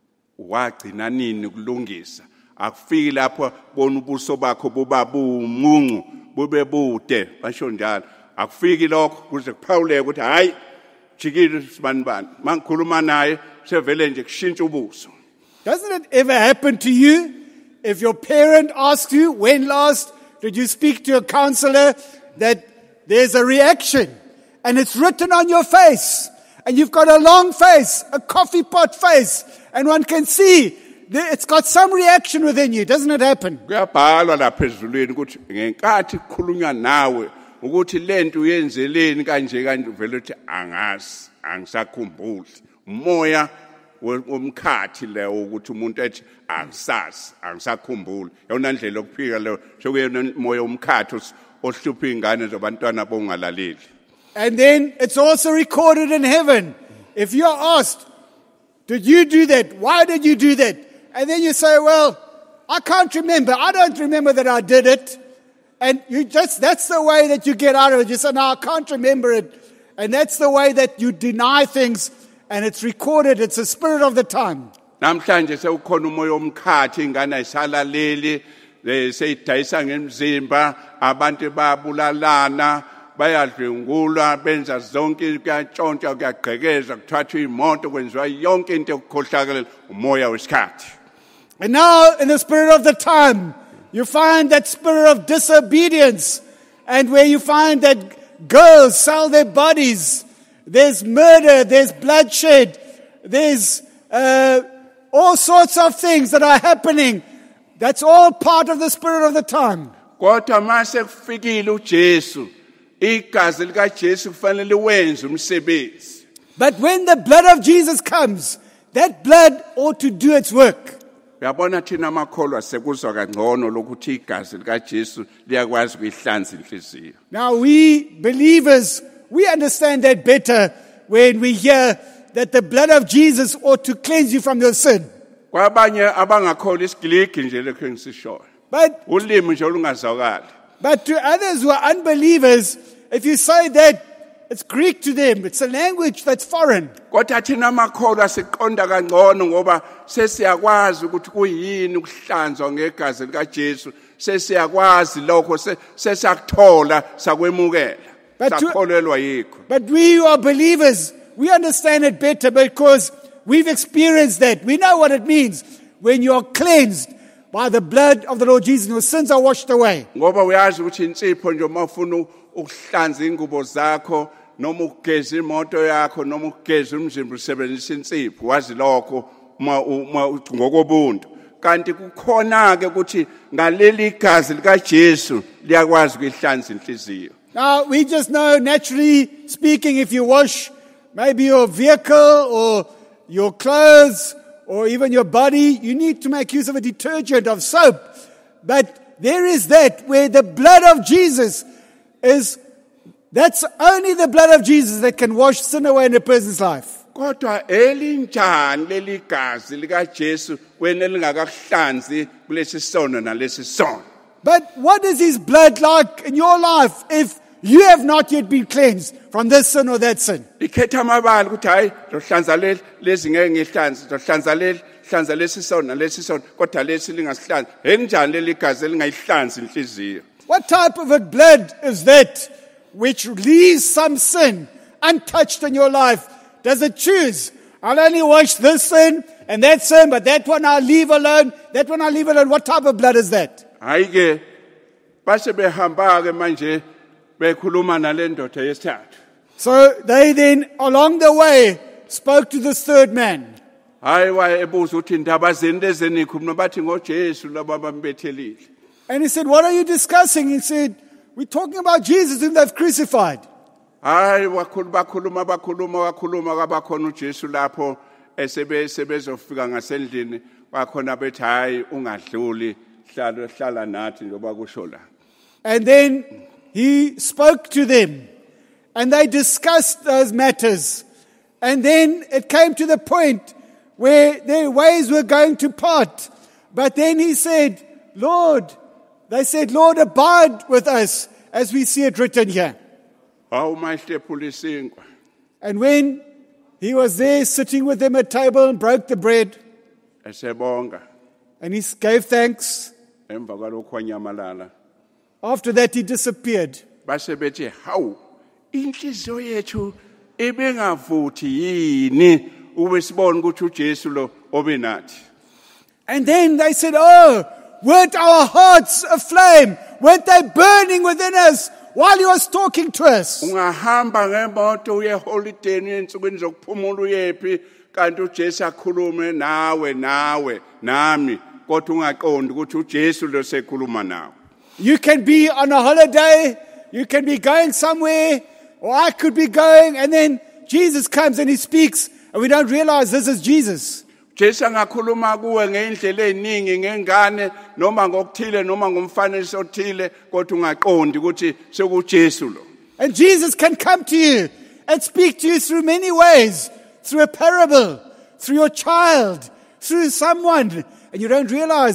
wagcina nini kulungisa akufiki lapho bona ubuso bakho buba bumuncu bube bude basho njalo akufiki lokho kuze kuphawuleke ukuthi hayi jikile sibanibani mangikhuluma naye sevele nje kushintsha ubuso. Doesn't it ever happen to you if your parent asks you, when last did you speak to a counselor, that there's a reaction and it's written on your face and you've got a long face, a coffee pot face, and one can see it's got some reaction within you. Doesn't it happen? Kuyabhalwa lapha ezulwini ukuthi ngenkathi kukhulunywa nawe ukuthi lento uyenzeleni kanje kanje vele uthi angazi angisakhumbuli umoya womkhathi lewo ukuthi umuntu ethi angisazi angisakhumbuli yona ndlela yokuphika leyo sokuyena umoya womkhathi ohlupha ingane zabantwana bongalaleli. And then it's also recorded in heaven. If you're asked, did you do that? Why did you do that? And then you say, well, I can't remember. I don't remember that I did it. And that's the way that you get out of it. You say, no, I can't remember it. And that's the way that you deny things, and it's recorded. It's the spirit of the time. namhlanje sewukhona umoya omkhathi ingane ayisalaleli seyidayisa ngemzimba abantu bayabulalana bayadlwengulwa benza zonke kuyantshontsha kuyagqekeza kuthathwa imoto kwenziwa yonke into yokukhohlakala umoya wesikhathi. And now, in the spirit of the time, you find that spirit of disobedience, and where you find that girls sell their bodies. There's murder, there's bloodshed, there's all sorts of things that are happening. That's all part of the spirit of the time. Kodwa mase kufikile uJesu igazi lika Jesu kufanele wenze umsebenzi. But when the blood of Jesus comes, that blood ought to do its work. Uyabona thina amakholwa sekuzwa kangcono lokuthi igazi lika Jesu liyakwazi ukuyihlanza inhliziyo. Now we believers, we understand that better when we hear that the blood of Jesus ought to cleanse you from your sin. Kwabanye abangakholwa isigiligi nje lekho ngisishoyo. But Ulimi nje olungazwakali. to others who are unbelievers, if you say that, it's Greek to them. It's a language that's foreign. Kodwa thina amakholwa siqonda kangcono ngoba sesiyakwazi ukuthi kuyini ukuhlanzwa ngegazi lika Jesu. Sesiyakwazi lokho sesakuthola sakwemukela. Sakholelwa yikho. But we who are believers, we understand it better because we've experienced that. We know what it means when you are cleansed by the blood of the Lord Jesus. Your sins are washed away. Ngoba uyazi ukuthi insipho nje uma ufuna ukuhlanza ingubo zakho noma ukugeza imoto yakho noma ukugeza umzimba usebenzisa insipho wazi lokho uma ngokobuntu. Kanti kukhona ke ukuthi ngaleli gazi lika Jesu liyakwazi ukuyihlanza inhliziyo. Now, we just know, naturally speaking, if you wash maybe your vehicle or your clothes or even your body, you need to make use of a detergent, of soap. But there is that where the blood of Jesus that's only the blood of Jesus that can wash sin away in a person's life. Kodwa elinjani leli gazi lika Jesu wena lingakakuhlanzi kulesi sono nalesi sono. But what is his blood like in your life if you have not yet been cleansed from this sin or that sin? Ikhetha amabala ukuthi hayi zohlanza lezi ngeke ngihlanze zohlanza hlanza lesi sono nalesi sono kodwa lesi lingasihlanzi. Enjani leli gazi lingayihlanzi inhliziyo. What type of a blood is that which leaves some sin untouched in your life? Does it choose, I'll only wash this sin and that sin, but that one I'll leave alone, that one I'll leave alone? What type of blood is that? Hayi ke base behamba ke manje bekhuluma nalendoda yesithathu. So they then along the way spoke to this third man. Hayi waye ebuza uthi indaba zeni lezenikho mina bathi ngoJesu laba bambethelile. And he said, what are you discussing? He said, we're talking about Jesus whom they've crucified. Hayi bakhuluma kabakhona uJesu lapho sebezofika ngasendlini bakhona bethi hayi ungadluli hlala nathi njoba kusho la. And then he spoke to them and they discussed those matters. And then it came to the point where their ways were going to part. But then he said, they said, Lord, abide with us as we see it written here. And when he was there sitting with them at table and broke the bread, and he gave thanks, after that he disappeared. Inhliziyo yethu ibengavuthi yini ubesibona ukuthi uJesu lo obenathi. And then they said, oh, weren't our hearts aflame? Weren't they burning within us while he was talking to us? Ungahamba ngemoto uye holidayini ensukwini zokuphumula uyephi kanti uJesu akhulume nawe nami kodwa ungaqondi ukuthi uJesu lo sekhuluma nawe. You can be on a holiday, you can be going somewhere, or I could be going, and then Jesus comes and he speaks, and we don't realize this is Jesus. Jesu angakhuluma kuwe ngeindlela eziningi ngengane noma ngokuthile noma ngomfanekiso othile kodwa ungaqondi ukuthi sekuJesu lo. And Jesus can come to you and speak to you through many ways, through a parable, through your child, through someone, and you don't realize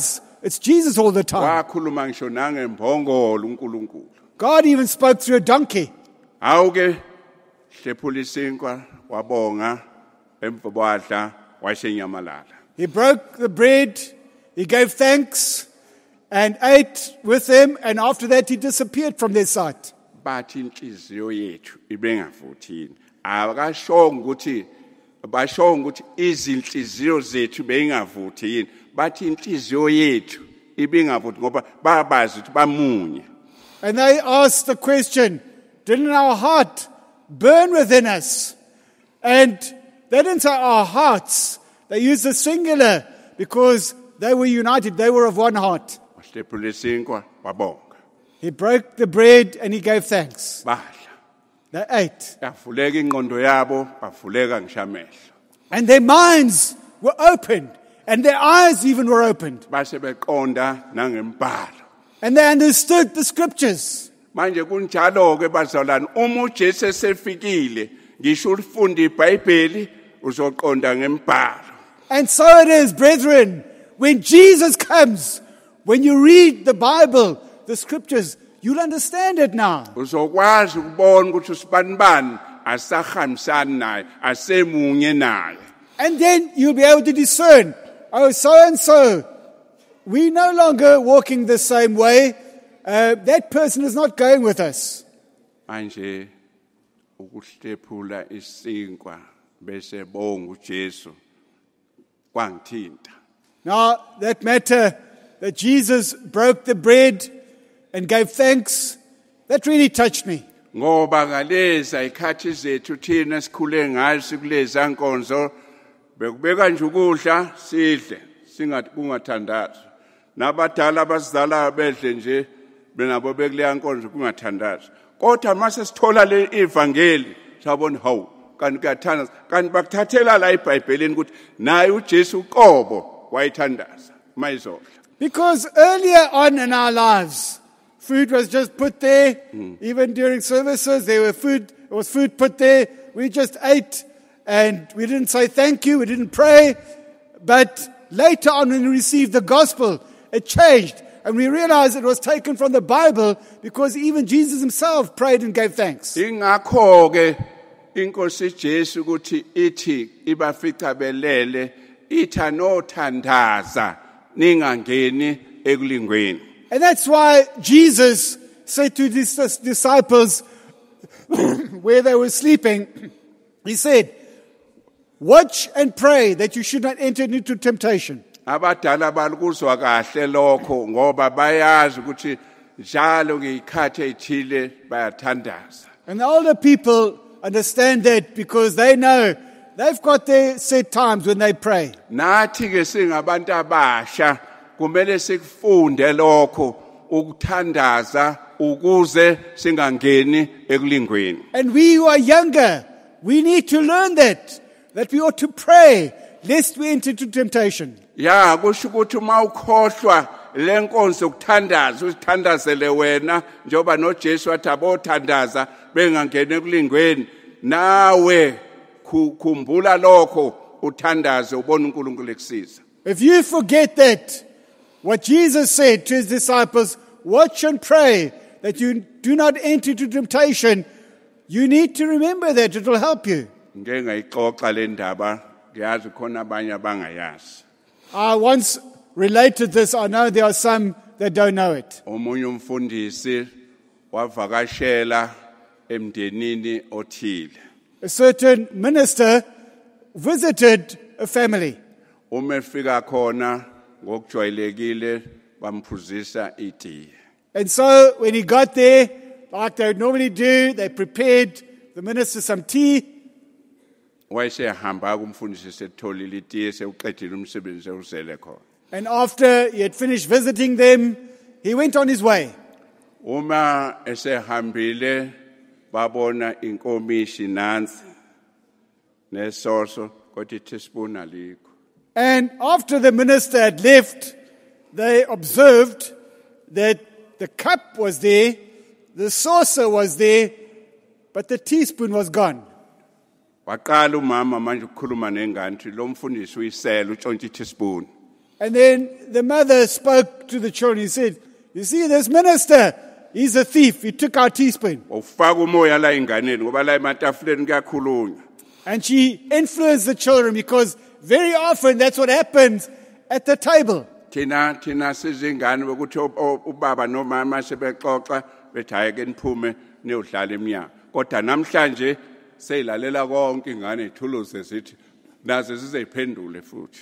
It's Jesus all the time. wakhuluma ngisho nangembongolo uNkulunkulu. God even spoke through a donkey. Awuke hlephula isinkwa wabonga emva wadla washenyamalala. He broke the bread, he gave thanks, and ate with them, and after that he disappeared from their sight. Bathi inhliziyo yethu ibengavuthini. Akashonga ukuthi bashonga ukuthi izinhliziyo zethu bengavuthini. Bathi inhliziyo yethu ibengavuthi ngoba babazi ukuthi bamunye. And they asked the question, didn't our heart burn within us? And they didn't say our hearts. They used the singular because they were united. They were of one heart. Wahlephula isinkwa wabonga. He broke the bread and he gave thanks. Badla. They ate. Yavuleka ingqondo yabo, bavuleka ngishamehlo. And their minds were opened. And their eyes even were opened. Base beqonda nangembhalo. And they understood the scriptures. Manje kunjalo ke bazalwane uma uJesu esefikile ngisho ufunda iBhayibheli uzoqonda ngembhalo. And so it is, brethren, when Jesus comes, when you read the Bible, the scriptures, you'll understand it now. Uzokwazi ukubona ukuthi usibanibani asahambisani naye, asemunye naye. And then you'll be able to discern, oh, so and so, we no longer walking the same way. That person is not going with us. Manje ukuhlephula isinkwa bese bonga uJesu kwangithinta. Now, that matter that Jesus broke the bread and gave thanks, that really touched me. Ngoba ngaleza ikhathi zethu thina sikhule ngazo kuleza nkonzo bekubeka nje ukudla sidle singathi kungathandazi. Nabadala abazidala bedle nje benabo bekuleya nkonzo kungathandazi. Kodwa mase sithola le ivangeli sabona hawu kanti kuyathandaza kanti bakuthathela la eBhayibhelini ukuthi naye uJesu uqobo wayithandaza mayizodla. Because earlier on in our lives, food was just put there. Even during services, there was food put there. We just ate and we didn't say thank you. We didn't pray. But later on when we received the gospel, it changed. And we realized it was taken from the Bible because even Jesus himself prayed and gave thanks. Ingakho ke inkosi Jesu ukuthi ithi ibafica belele itha nothandaza ningangeni ekulingweni. And that's why Jesus said to his disciples where they were sleeping, he said, watch and pray that you should not enter into temptation. Abadala balikuzwa kahle lokho ngoba bayazi ukuthi njalo ngikhathi ethile bayathandaza. And the older people understand that because they know they've got their set times when they pray. Nathi ke singabantu abasha kumele sikufunde lokho ukuthandaza ukuze singangeni ekulingweni. And we who are younger, we need to learn that we ought to pray lest we enter into temptation. Ya kusho ukuthi uma ukhohlwa lenkonzo ukuthandaza usithandazele wena njoba noJesu wathi abothandaza bengangena ekulingweni nawe khumbula lokho uthandaze ubone uNkulunkulu ekusiza. If you forget that, what Jesus said to his disciples, watch and pray that you do not enter into temptation, you need to remember that. It will help you. Ngeke ngayixoxa le ndaba ngiyazi khona abanye abangayazi. I once related this. I know there are some that don't know it. Omunye umfundisi wavakashela emndenini othile. A certain minister visited a family. Uma efika khona ngokujwayelekile bamphuzisa itiye. And so when he got there, like they would normally do, they prepared the minister some tea. Wayesehamba kumfundisi setholile itiye sewuqedile umsebenzi ewusele khona. And after he had finished visiting them, he went on his way. Uma esehambile babona inkomishi nansi nesoso kodwa teaspoon alikho. And after the minister had left, they observed that the cup was there, the saucer was there, but the teaspoon was gone. Waqala umama manje ukukhuluma nengane uthi lo mfundisi uyisela utshontshe teaspoon. And then the mother spoke to the children. He said, you see, this minister, he's a thief. He took our teaspoon. ufaka umoya la inganeni ngoba la ematafuleni kuyakhulunywa. And she influenced the children because very often that's what happens at the table. Thina sizingane ukuthi ubaba nomama sebexoxa bethi hayi ke niphume niyodlala eminyango. Kodwa namhlanje seyilalela konke ingane ithuluze zithi naze sizeyiphendule futhi.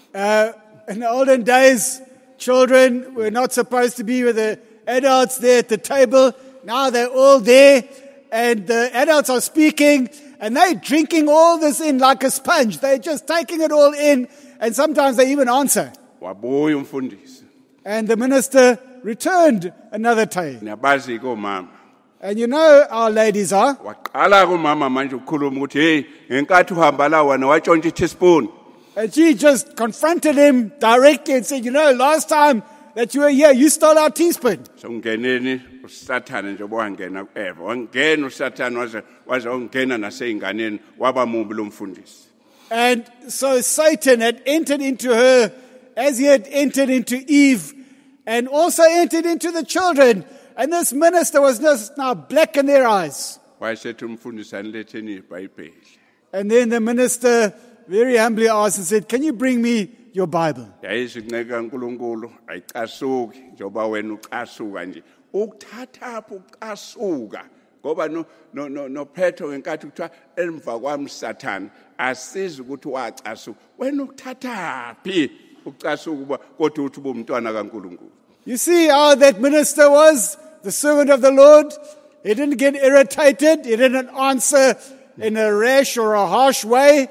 In the olden days, children were not supposed to be with the adults there at the table. Now they're all there, and the adults are speaking, and they're drinking all this in like a sponge. They're just taking it all in, and sometimes they even answer. Wabuya umfundisi. And the minister returned another time. Niyabazi ke omama. And you know how ladies are. Waqala kumama manje ukukhuluma ukuthi hey ngenkathi uhamba la wena watshontsha teaspoon. And she just confronted him directly and said, you know, last time that you were here, you stole our teaspoon. So ungeneni usathane nje wangena kuEva. Wangena usathane waze ungena naseinganeni waba mubi lo mfundisi. And so Satan had entered into her as he had entered into Eve and also entered into the children. And this minister was just now black in their eyes. Wayesethi umfundisi aniletheni iBhayibheli. And then the minister very humbly asked and said, can you bring me your Bible? Yayizinceka kaNkuluNkulu ayicasuki njoba wena ucasuka nje. Ukuthatha apho ucasuka ngoba no Petro ngenkathi kuthiwa emva kwami Satan asizi ukuthi wacasuka. Wena ukuthatha phi ucasuka kodwa uthi ubumntwana kaNkuluNkulu. You see how that minister was, the servant of the Lord? He didn't get irritated. He didn't answer in a rash or a harsh way.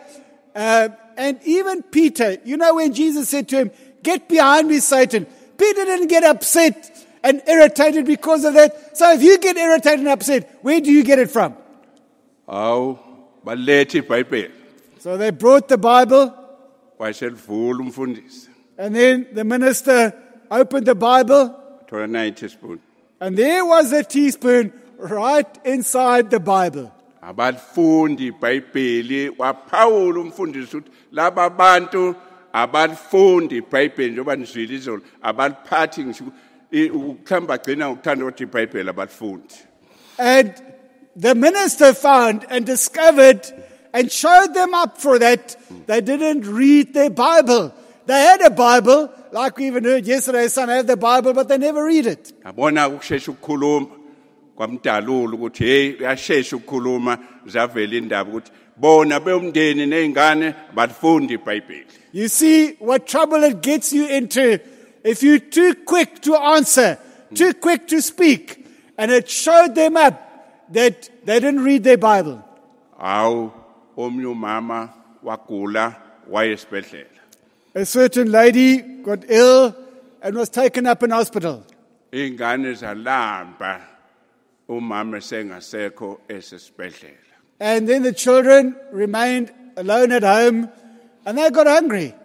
And even Peter, you know when Jesus said to him, get behind me, Satan. Peter didn't get upset and irritated because of that. So if you get irritated and upset, where do you get it from? Awu balethi iBhayibheli. So they brought the Bible. Wayeselivula umfundisi. And then the minister opened the Bible. Thola nayi teaspoon. And there was a teaspoon right inside the Bible. Abafundi iBhayibheli waphawula umfundisi ukuthi laba bantu abafundi iBhayibheli njoba nizwile izolo abaliphathi ngisho ukuhlamba gcina ukuthanda ukuthi iBhayibheli abafundi. And the minister found and discovered and showed them up for that they didn't read their Bible. They had a Bible, like we even heard yesterday, some have the Bible, but they never read it. Yabona ukushesha ukukhuluma kwamdalulu ukuthi hey uyashesha ukukhuluma zavela indaba ukuthi bona beumndeni nezingane bafundi iBhayibheli. You see what trouble it gets you into if you're too quick to answer, too quick to speak. And it showed them up that they didn't read their Bible. Awu omnye umama wagula wayesibhedlela. A certain lady got ill and was taken up in hospital. Ingane zalamba umama sengasekho esesibhedlela. And then the children remained alone at home and they got hungry.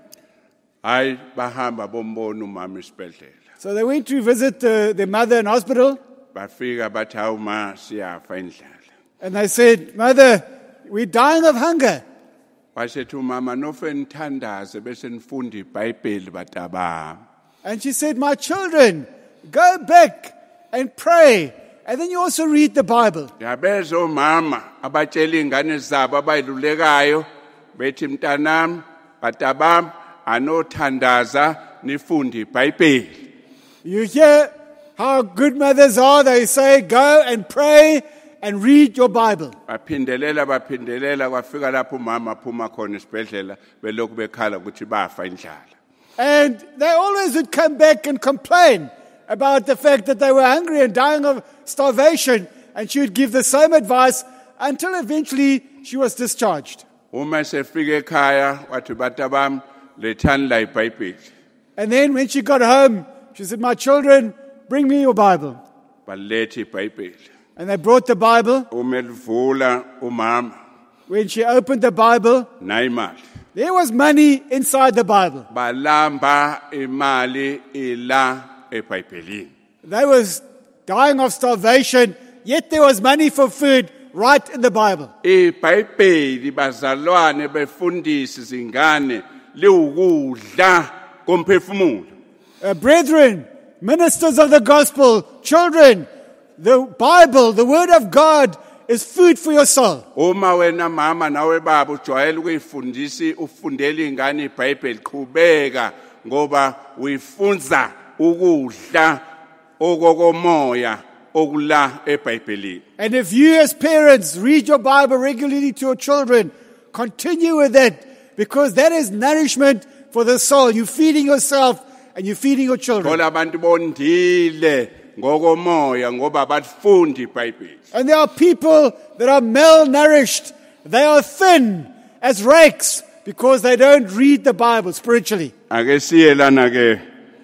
Hayi bahamba bombona umama esibhedlela. So they went to visit their mother in hospital. Bafika bathi hawu ma siyafa indlala. And they said, Mother, we're dying of hunger. Wasethi umama nofe nithandaze bese nifunda iBhayibheli batabami. And she said, my children, go back and pray. And then you also read the Bible. Yabeza omama abatshela ingane zabo abayilulekayo bethi mntanami batabami anothandaza nifunde iBhayibheli. You hear how good mothers are. They say, go and pray and read your Bible. Baphindelela kwafika lapho umama aphuma khona esibhedlela belokhu bekhala ukuthi bafa indlala. And they always would come back and complain about the fact that they were hungry and dying of starvation. And she would give the same advice until eventually she was discharged. Uma sefika ekhaya wathi batabami lethani la iBhayibheli. And then when she got home, she said, my children, bring me your Bible. Baletha iBhayibheli. And they brought the Bible. Umelivula umama When she opened the Bible, nayimali. there was money inside the Bible. Balamba imali ila eBhayibhelini. They was dying of starvation, yet there was money for food right in the Bible. iBhayibheli bazalwane befundisi zingane liwukudla komphefumulo. Brethren, ministers of the gospel, children, the Bible, the word of God, is food for your soul. Uma wena mama nawe baba ujwayele ukuyifundisa ufundele ingane iBhayibheli qhubeka ngoba uyifunza ukudla okokomoya okula eBhayibhelini. And if you as parents read your Bible regularly to your children, continue with that, because that is nourishment for the soul. You're feeding yourself and you're feeding your children. Thola abantu bondile ngokomoya ngoba bafundi iBhayibheli. And there are people that are malnourished. They are thin as rakes because they don't read the Bible spiritually. Ake siye lana ke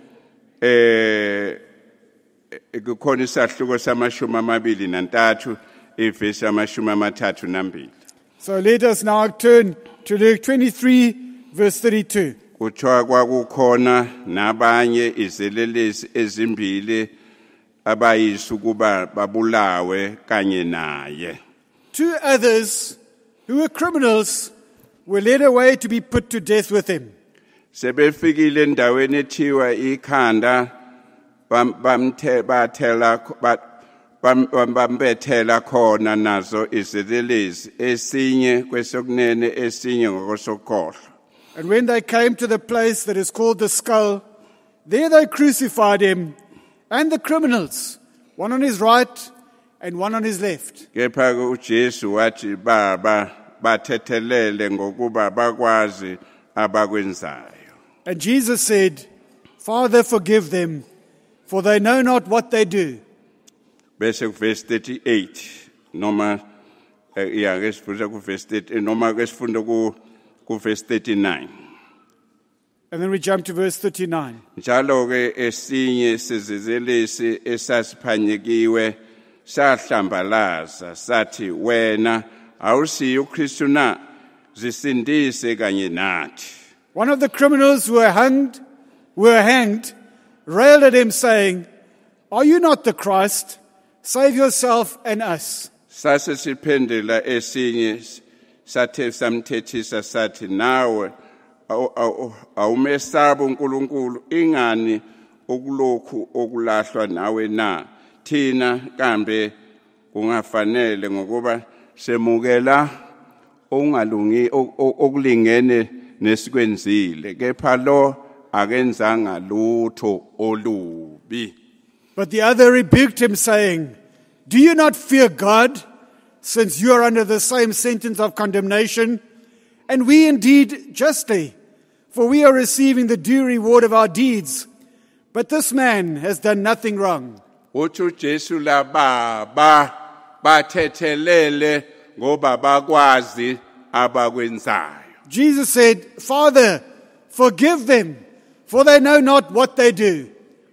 kukhona isahluko samashumi amabili nantathu ivesi amashumi amathathu nambili. So let us now turn to Luke 23 verse 32. Kuthiwa kwakukhona nabanye izelelesi ezimbili abayisa ukuba babulawe kanye naye. 2 others who were criminals were led away to be put to death with him. Sebefikile endaweni ethiwa ikhanda bambethela khona nazo izelelesi esinye kwesokunene esinye ngokosokhohlo. And when they came to the place that is called the skull, there they crucified him and the criminals, one on his right and one on his left. Kepha uJesu wathi baba bathethelele ngokuba bakwazi abakwenzayo. And Jesus said, Father, forgive them, for they know not what they do. Bese verse 38 noma ngesifunda ku verse 30 noma ngesifunda ku verse 39. And then we jump to verse 39. Njalo ke esinye sezizelesi esasiphanyekiwe sahlambalaza sathi wena awusiyo uKristu na zisindise kanye nathi. One of the criminals who were hanged, railed at him, saying, Are you not the Christ? Save yourself and us. Sase siphendela esinye sathe samthethisa sathi nawe awumesaba uNkulunkulu ingani okulokhu okulahlwa nawe na thina kambe kungafanele ngokuba semukela ongalungi okulingene nesikwenzile kepha lo akenzanga lutho olubi. But the other rebuked him, saying, Do you not fear God, since you are under the same sentence of condemnation? And we indeed justly, for we are receiving the due reward of our deeds. But this man has done nothing wrong. Uthi uJesu la baba bathethelele ngoba bakwazi abakwenzayo. Jesus said, Father, forgive them, for they know not what they do.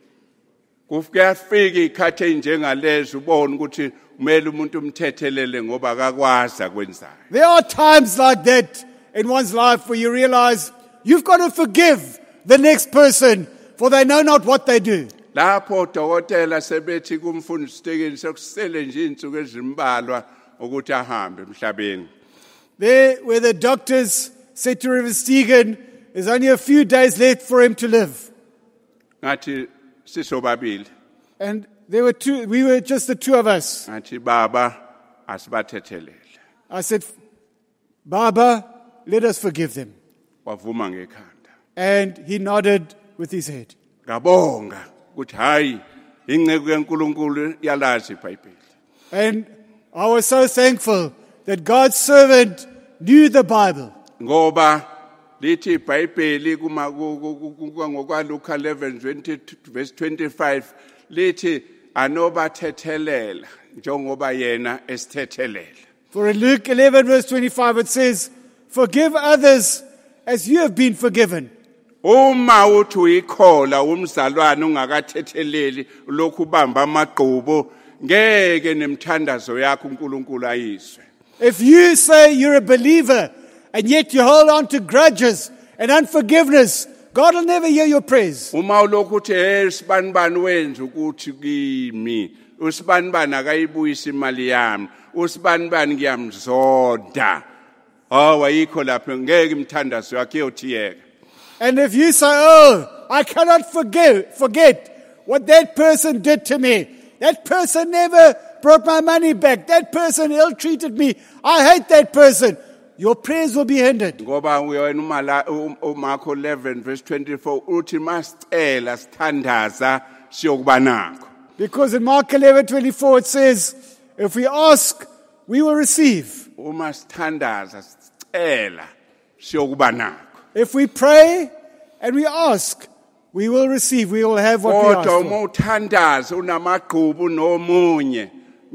Kufika ikhathi njengalezo ubone ukuthi kumele umuntu umthethelele ngoba akakwazi akwenzayo. There are times like that in one's life where you realize you've got to forgive the next person, for they know not what they do. Lapho dokotela sebethi kumfundisi Stekeni sekusele nje insuku ezimbalwa ukuthi ahambe emhlabeni. There where the doctors said to Reverend Stegen, there's only a few days left for him to live. Ngathi sisobabili. And there were we were just the two of us. Ngathi baba asibathethelele. I said, Baba, let us forgive them. Wavuma ngekhanda. And he nodded with his head. Ngabonga ukuthi hayi ingceku yeNkulunkulu yalazi iBhayibheli. And I was so thankful that God's servant knew the Bible. Ngoba lithi iBhayibheli kuma ngokwa Luke 11 verse 25 lithi anobathethelela njengoba yena esithethelela. For in Luke 11 verse 25 it says, Forgive others as you have been forgiven. Uma uthi uyikhola umzalwane ungakathetheleli lokhu ubamba amagqubo ngeke nemthandazo yakho uNkulunkulu ayiswe. If you say you're a believer and yet you hold on to grudges and unforgiveness, God will never hear your praise. Uma ulokhu uthi sibanibani wenza ukuthi kimi usibanibani akayibuyisa imali yami usibanibani ngiyamzoda awayikho lapho ngeke imthandazo yakhe yothiyeka. And if you say, oh, I cannot forget what that person did to me. That person never brought my money back. That person ill-treated me. I hate that person. Your prayers will be hindered. Ngoba uyena uMarko 11 verse 24 uthi masicela sithandaza siyokuba nakho. Because in Mark 11:24 it says, if we ask, we will receive. Uma sithandaza sicela siyokuba nakho. If we pray and we ask, we will receive. We will have what we ask Kodwa for. uma uthandaza unamagqubu nomunye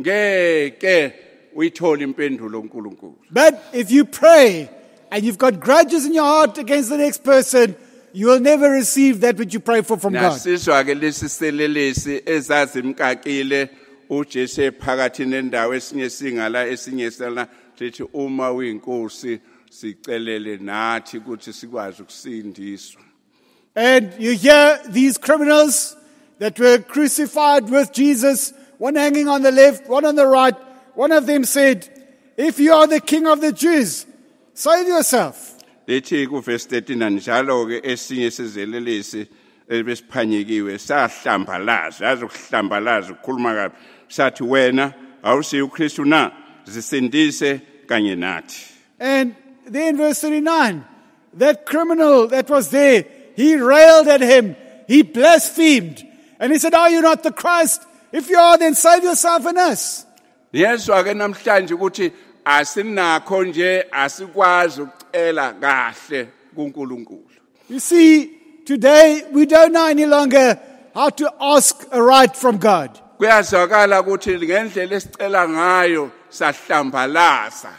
ngeke uyithola impendulo uNkulunkulu. But if you pray and you've got grudges in your heart against the next person, you will never receive that which you pray for from God. Nasizwa ke lesiselelesi ezazimkakile uJesu ephakathi nendawo esinye singala esinye sala lithi uma uyinkosi sicelele nathi ukuthi sikwazi ukusindiswa. And you hear these criminals that were crucified with Jesus, one hanging on the left, one on the right. One of them said, if you are the king of the Jews, save yourself. Lethi ku verse 13 njalo ke esinye sezelelesi ebesiphanyekiwe sahlambalaza azokuhlambalaza ukukhuluma kabi sathi wena awusiyo uKristu na zisindise kanye nathi. And then verse 39, that criminal that was there, he railed at him, he blasphemed, and he said, are you not the Christ? If you are, then save yourself and us. Yezwa ke namhlanje ukuthi asinakho nje asikwazi ukucela kahle kuNkulunkulu. You see, today we don't know any longer how to ask aright from God. Kuyazwakala ukuthi ngendlela esicela ngayo sahlambalaza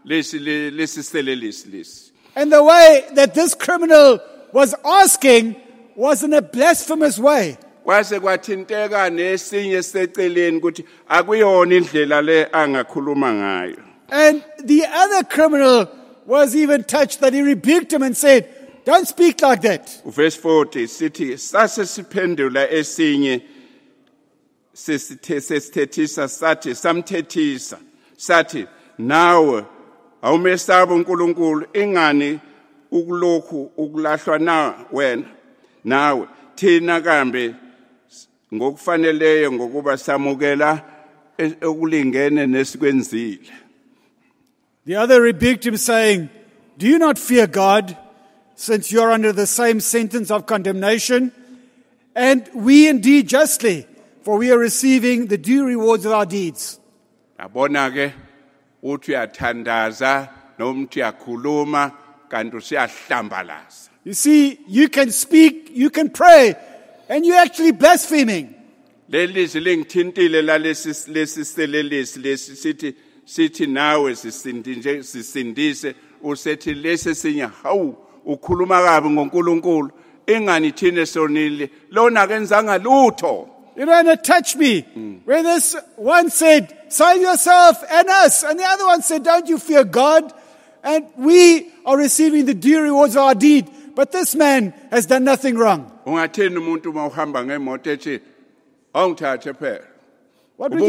lesiselelesi lesi. And the way that this criminal was asking was in a blasphemous way. Kwase kwathinteka nesinye seceleni ukuthi akuyona indlela le angakhuluma ngayo. And the other criminal was even touched that he rebuked him and said, don't speak like that. Verse 40 sithi sase siphendula esinye sesithethisa sathi samthethisa sathi nawe awumesaba uNkulunkulu ingani ukulokhu ukulahlwa na wena nawe thina kambe ngokufaneleyo ngokuba samukela okulingene nesikwenzile. The other rebuked him, saying, do you not fear God, since you are under the same sentence of condemnation? And we indeed justly, for we are receiving the due rewards of our deeds. Yabona ke uthi uyathandaza noma uthi uyakhuluma kanti usiyahlambalaza. You see, you can speak, you can pray, and you're actually blaspheming. Lelizwi lengithintile lesiselelesi lesi sithi nawe sisindise usethi lesi sinye hawu ukhuluma kabi ngoNkulunkulu ingani thine sonile lona kenzanga lutho. You know, and it touched me. Where this one said, save yourself and us. And the other one said, don't you fear God? And we are receiving the due rewards of our deed. But this man has done nothing wrong. Ungathini umuntu mawuhamba ngemoto ethi awungithathe phela. What would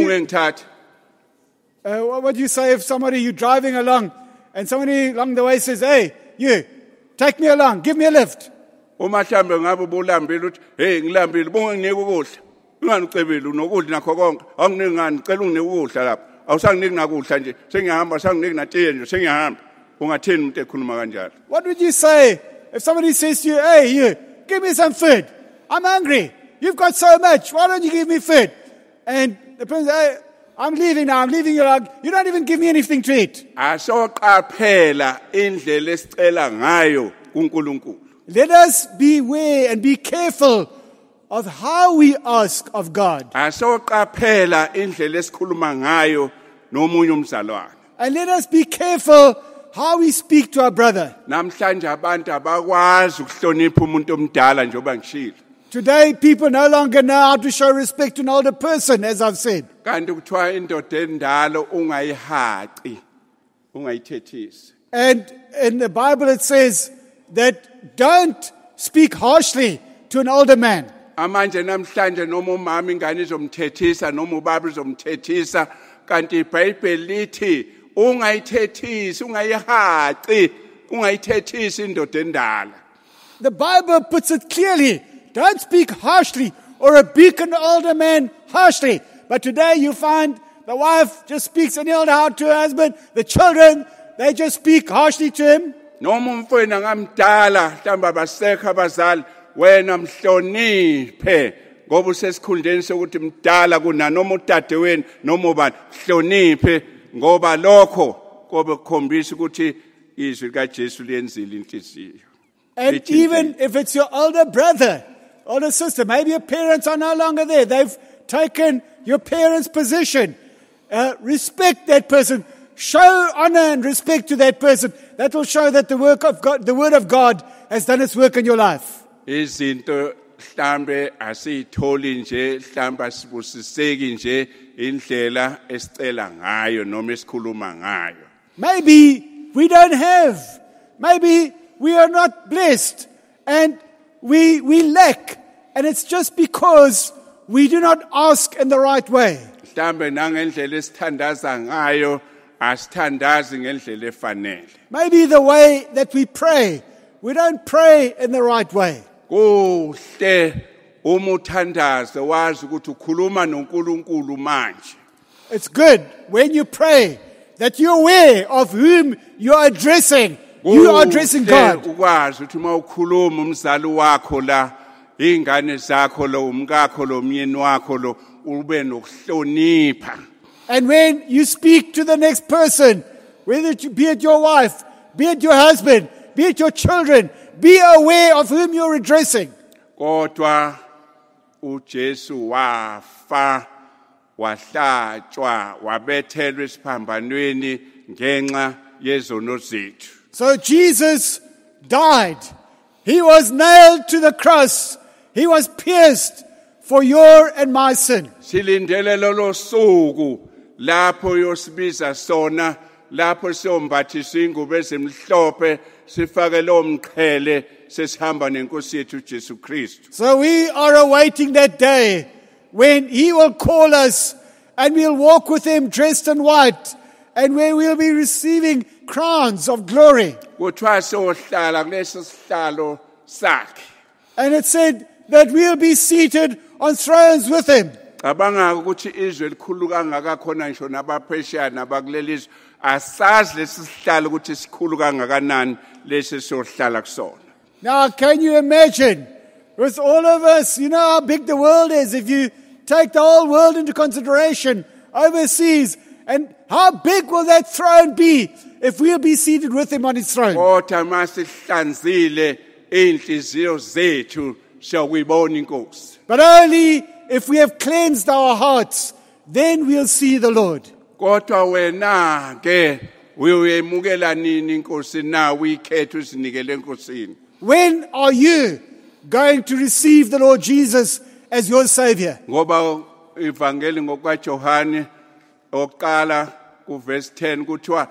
you say if somebody, you're driving along and somebody along the way says, hey, you, take me along, give me a lift. Uma mhlambe ngabe ubulambile uthi hey ngilambile bonke nginike ukudla. Unganicebeli unokudla nakho konke. Awunginiki ngani cela unginike ukudla lapha. Awusanginiki nakudla nje. Sengiyahamba sanginiki natiye nje sengiyahamba. Ungathini umuntu ekhuluma kanjalo. What would you say if somebody says to you, hey, you, give me some food. I'm hungry. You've got so much. Why don't you give me food? And the person says, hey, I'm leaving now. I'm leaving you. You don't even give me anything to eat. Asoqaphela indlela esicela ngayo kuNkulunkulu. Let us beware and be careful of how we ask of God. Asoqaphela indlela esikhuluma ngayo nomunye umzalwane. And let us be careful how we speak to our brother. Namhlanje abantu abakwazi ukuhlonipha umuntu omdala njengoba ngishilo. Today, people no longer know how to show respect to an older person, as I've said. Kanti kuthiwa indoda endala ungayihaqi, ungayithethisi. And in the Bible it says that don't speak harshly to an older man. Amanje namhlanje noma umama ingane izomthethisa noma ubaba izomthethisa kanti iBhayibheli lithi ungayithethisi ungayihaqi ungayithethisi indoda endala. the Bible puts it clearly. Don't speak harshly or rebuke an older man harshly. But today you find the wife just speaks anyhow to her husband. The children, they just speak harshly to him. noma umfweni ngamdala mhlamba basekho abazali wena mhloniphe ngoba usesikhundleni sokuthi mdala kuna noma udadewenu noma ubani hloniphe ngoba lokho kobe kukhombisa ukuthi izwi likaJesu liyenzile inhliziyo. And even if it's your older brother, older sister, maybe your parents are no longer there. They've taken your parents' position. Respect that person. Show honor and respect to that person. That will show that the work of God, the word of God has done its work in your life. Izinto mhlambe asitholi nje mhlamba sibusiseki nje indlela esicela ngayo noma esikhuluma ngayo. Maybe we don't have. Maybe we are not blessed. And we lack. And it's just because we do not ask in the right way. Mhlambe nangendlela esithandaza ngayo asithandazi ngendlela efanele. Maybe the way that we pray, we don't pray in the right way. Kuhle uma uthandaza wazi ukuthi ukhuluma noNkulunkulu manje. It's good when you pray that you're aware of whom you are addressing. You are addressing God. Ukwazi ukuthi uma ukhuluma umzali wakho la ingane zakho lo umkakho lo myeni wakho lo ube nokuhlonipha. And when you speak to the next person, whether it be it your wife, be it your husband, be it your children, be aware of whom you're addressing. Kodwa uJesu wafa wahlatshwa wabethelwa esiphambanweni ngenxa yezono zethu. So Jesus died. He was nailed to the cross. He was pierced for your and my sin. Silindele lo suku lapho yosibiza sona lapho siyombathisa ingubo ezimhlophe sifake lo mqhele sesihamba nenkosi yethu Jesu Kristu. So we are awaiting that day when he will call us and we'll walk with him dressed in white and where we'll be receiving crowns of glory. Kuthiwa sohlala kuleso sihlalo sakhe. And it said that we'll be seated on thrones with him. Cabanga ukuthi izwe elikhulu kangaka khona ngisho nabaphesheya nabakulelizwe asazi lesisihlalo ukuthi sikhulu kangakanani lesi sohlala kusona. Now can you imagine with all of us, you know how big the world is if you take the whole world into consideration overseas, and how big will that throne be if we'll be seated with him on his throne? Kodwa masihlanzile inhliziyo zethu siyakuyibona inkosi. But only if we have cleansed our hearts, then we'll see the Lord. Kodwa wena ke uyemukela nini inkosi na uyikhetha usinikele enkosini? When are you going to receive the Lord Jesus as your Savior? Ngoba ivangeli ngokwaJohane oqala kuverse 10 kuthiwa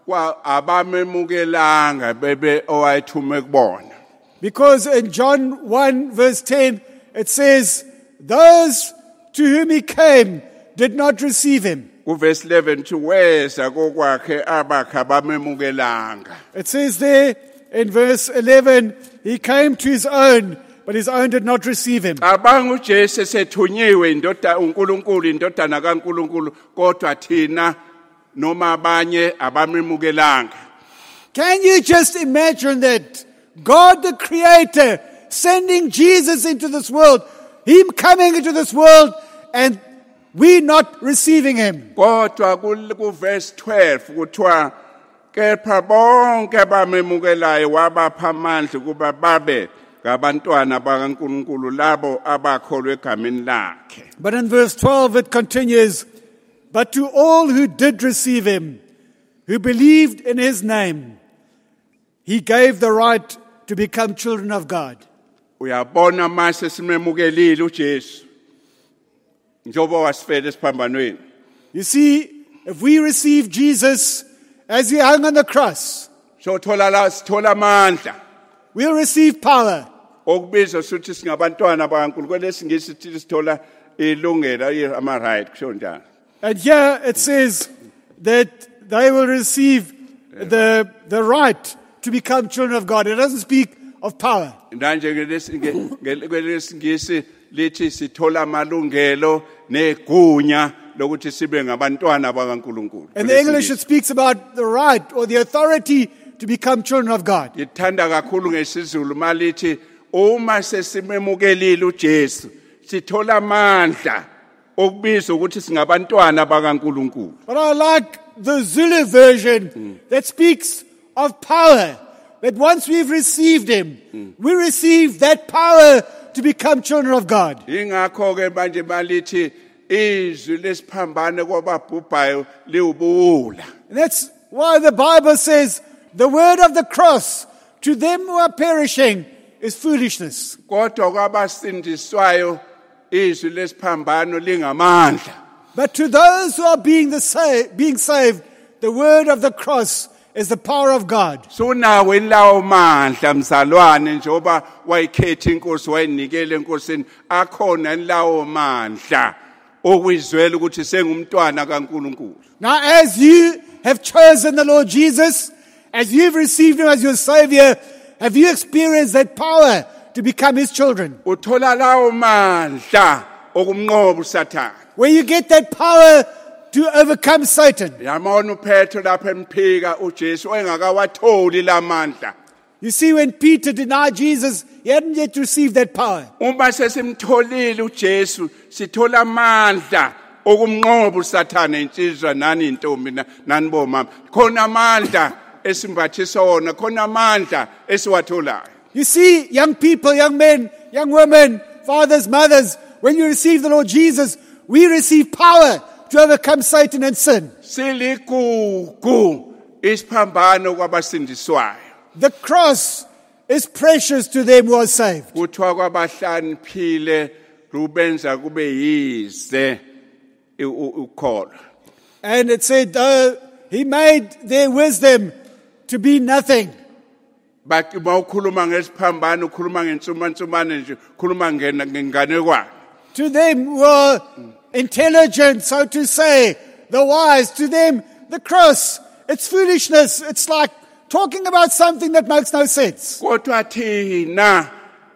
abamemukelanga bebe owayithume kubona. Because in John 1 verse 10 it says, those to whom he came did not receive him. Kuverse 11 to weza kokwakhe abakha bamemukelanga. It says there in verse 11, he came to his own, but his own did not receive him. Abanga uJesu sethunyiwe uNkulunkulu indodana kaNkulunkulu kodwa thina noma abanye abamemukelanga. Can you just imagine that God the Creator sending Jesus into this world, him coming into this world and we not receiving him? Kodwa kuverse 12 kuthiwa kepha bonke abamemukelayo wabapha amandla kuba babe ngabantwana bakaNkulunkulu labo abakholwe egameni lakhe. But in verse 12 it continues, but to all who did receive him, who believed in his name, he gave the right to become children of God. Uyabona mase simemukelile uJesu njobo wasifela esiphambanweni. You see, if we receive Jesus as he hung on the cross, Sithola amandla we'll receive power. okubizwa suthi singabantwana bakaNkulunkulu lesingisi sithi sithola ilungelo ama right kusho njalo. And here it says that they will receive the right to become children of God. It doesn't speak of power. Manje ngelesingisi lithi sithola amalungelo negunya lokuthi sibe ngabantwana bakaNkulunkulu. In the English, it speaks about the right or the authority to become children of God. Ngithanda kakhulu ngesizulu malithi uma sesimemukelile uJesu sithola amandla okubizwa ukuthi singabantwana bakaNkulunkulu. But I like the Zulu version that speaks of power. That once we've received Him, we receive that power to become children of God. Ingakho ke manje malithi izwi lesiphambane kwababhubhayo liwubula. And that's why the Bible says the word of the cross to them who are perishing is foolishness. Kodwa kwabasindiswayo izwi lesiphambano lingamandla. But to those who are being saved, the word of the cross is the power of God. Sunawe lawo mandla mzalwane njoba wayikhetha inkosi wayinikele enkosini akhona lawo mandla okwizwela ukuthi sengumntwana kaNkulunkulu. Now as you have chosen the Lord Jesus, as you've received Him as your Savior, have you experienced that power to become His children? Uthola lawo mandla okumnqoba uSathane. Where you get that power to overcome Satan. Yamona uPetro lapha emphika uJesu engakawatholi lamandla. You see, when Peter denied Jesus, he hadn't yet received that power. Uma sesimtholile uJesu sithola amandla okumnqoba uSathane insizwa nani intombi nani bomama. Khona amandla esimbathisa wona, khona amandla esiwatholayo. You see, young people, young men, young women, fathers, mothers, when you receive the Lord Jesus, we receive power to overcome Satan and sin. Siligugu isiphambano kwabasindiswayo. The cross is precious to them who are saved. Kuthiwa kwabahlaniphile rubenza kube yize ukholo. And it said, He made their wisdom to be nothing. But mawukhuluma ngesiphambano ukhuluma ngensumansumane nje ukhuluma ngenganekwane. To them who are intelligent, so to say, the wise, to them the cross, it's foolishness. It's like talking about something that makes no sense. Kodwa thina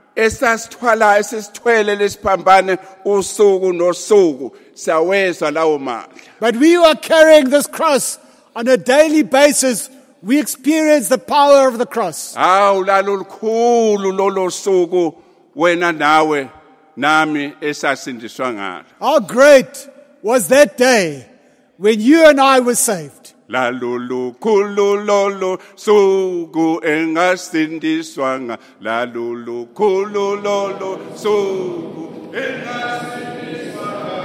esasithwele lesiphambane usuku nosuku siyawezwa lawo mandla. But we who are carrying this cross on a daily basis, we experience the power of the cross. Hawu lalolukhulu lolo suku wena nawe nami esasindiswa ngalo. How great was that day when you and I were saved. Lalolukhulu lolo suku engasindiswa ngalo. Lalolukhulu lolo suku engasindiswa ngalo.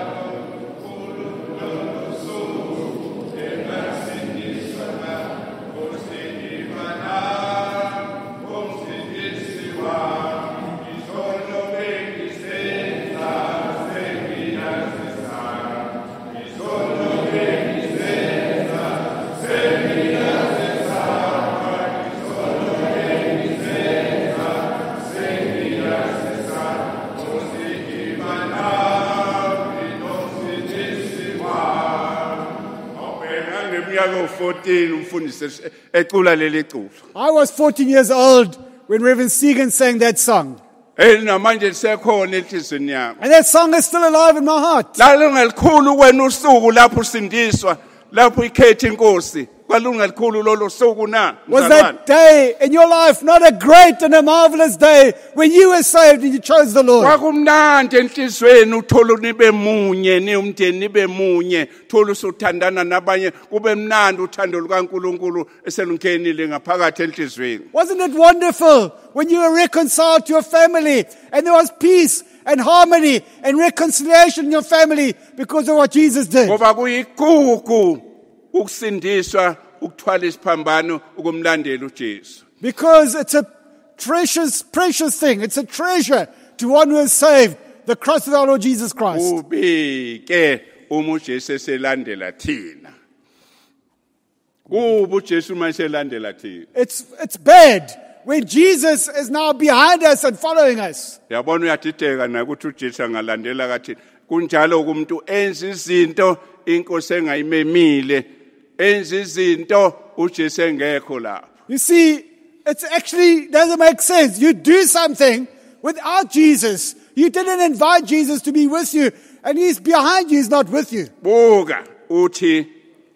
I was 14 years old when Reverend Segan sang that song. And that song is still alive in my heart. Was that day in your life not a great and a marvelous day when you were saved and you chose the Lord? Wasn't it wonderful when you were reconciled to your family and there was peace and harmony and reconciliation in your family because of what Jesus did? Ukusindiswa ukuthwala isiphambano ukumlandela uJesu. Because it's a precious thing. It's a treasure to one who is saved, the cross of our Lord Jesus Christ. Ubike uJesu eselandela thina. uJesu mayeselandela thina. It's bad when Jesus is now behind us and following us. Yabona uyadideka na ukuthi uJesu angalandela kathina. Kunjalo kumuntu enza izinto inkosi engayimemile. You see, it actually doesn't make sense. You do something without Jesus. You didn't invite Jesus to be with you, and he's behind you, he's not with you. buka uthi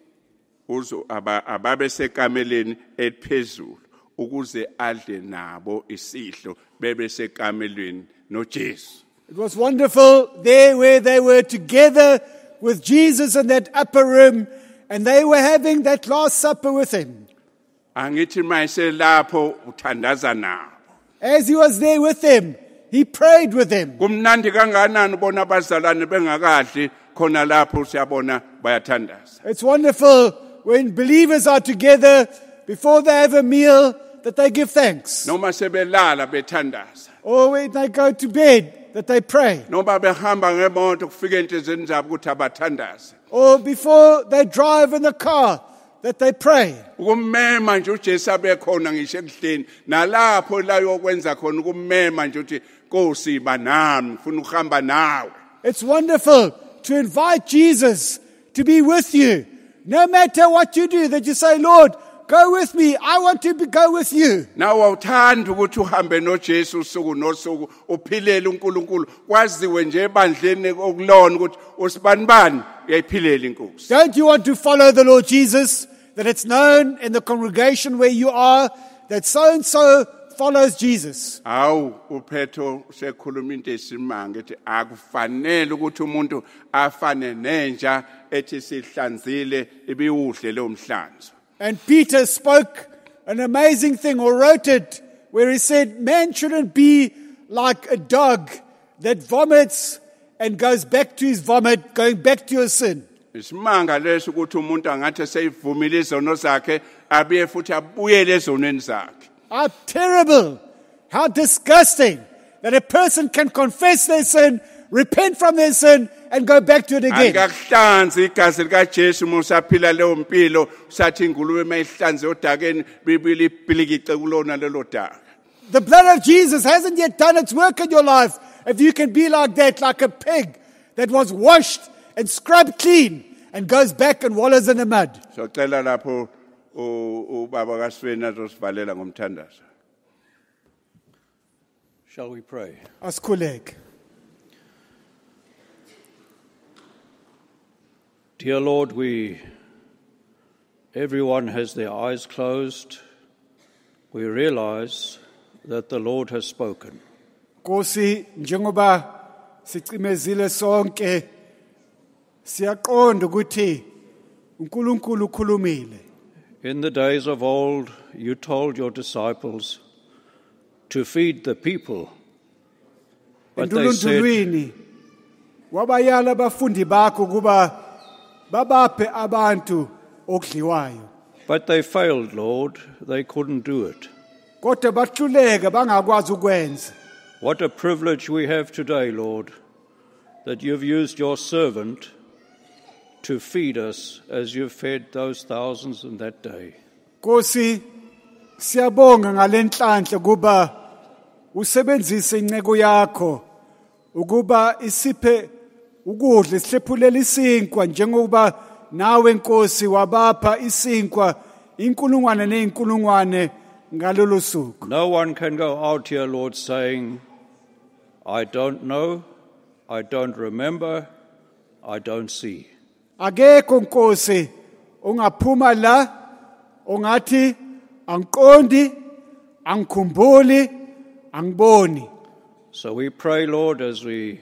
ababe sekameleni eliphezulu ukuze adle nabo isidlo bebe sekamelweni noJesu. It was wonderful there where they were together with Jesus in that upper room, and they were having that Last Supper with him. Angithi mayise lapho uthandaza nabo. As he was there with them, he prayed with them. Kumnandi kanganani bona abazalwane bengakadli khona lapho siyabona bayathandaza. It's wonderful when believers are together before they have a meal that they give thanks. Noma sebelala bethandaza. Or when they go to bed that they pray. Noma behamba ngemoto kufika entezeni zabo ukuthi abathandaza. Or before they drive in the car that they pray. Ukumema nje uJesu abekhona ngisho ekudleni nalapho la yokwenza khona ukumema nje uthi Nkosi banami ngifuna ukuhamba nawe. It's wonderful to invite Jesus to be with you. No matter what you do, that you say, Lord, go with me. I want to go with you. Nawe awuthanda ukuthi uhambe noJesu usuku nosuku uphilele uNkulunkulu kwaziwe nje ebandleni okulona ukuthi usibanibani uyayiphilela inkosi. Don't you want to follow the Lord Jesus? That it's known in the congregation where you are that so-and-so follows Jesus. Awu uphetho sekhuluma into esimanga ethi akufanele ukuthi umuntu afane nenja ethi sihlanzile ibiwuhle lo mhlanzo. And Peter spoke an amazing thing, or wrote it, where he said, man shouldn't be like a dog that vomits and goes back to his vomit, going back to his sin. Isimanga leso ukuthi umuntu angathi seyivumile izono zakhe abuye futhi abuyele ezonweni zakhe. How terrible, how disgusting that a person can confess their sin, repent from their sin, and go back to it again. Akakuhlanzi igazi likaJesu musaphila leyo mpilo sathi ingulube mayihlanze odakeni bibili ibhilikice kulona lelo daka. The blood of Jesus hasn't yet done its work in your life. If you can be like that, like a pig that was washed and scrubbed clean and goes back and wallows in the mud. So cela lapho ubaba kaSweni azosivalela ngomthandazo. Shall we pray? Askhulek. Dear Lord, everyone has their eyes closed. We realize that the Lord has spoken. Nkosi, njengoba sicimezile sonke siyaqonda ukuthi uNkulunkulu ukhulumile. In the days of old, you told your disciples to feed the people. But they said, Endulundulwini wabayala abafundi bakho kuba babaphe abantu okudliwayo. but they failed, Lord. They couldn't do it. Kodwa bahluleka bangakwazi ukwenza. What a privilege we have today, Lord, that you've used your servant to feed us as you fed those thousands in that day. Nkosi, siyabonga ngalenhlanhla kuba usebenzise inceko yakho ukuba isiphe ukudla isihlephulele isinkwa njengoba nawe Nkosi wabapha isinkwa inkulungwane neinkulungwane ngalolo suku. No one can go out here, Lord, saying, I don't know, I don't remember, I don't see. Akekho Nkosi ungaphuma la ongathi angiqondi, angikhumbuli, angiboni. So we pray, Lord, as we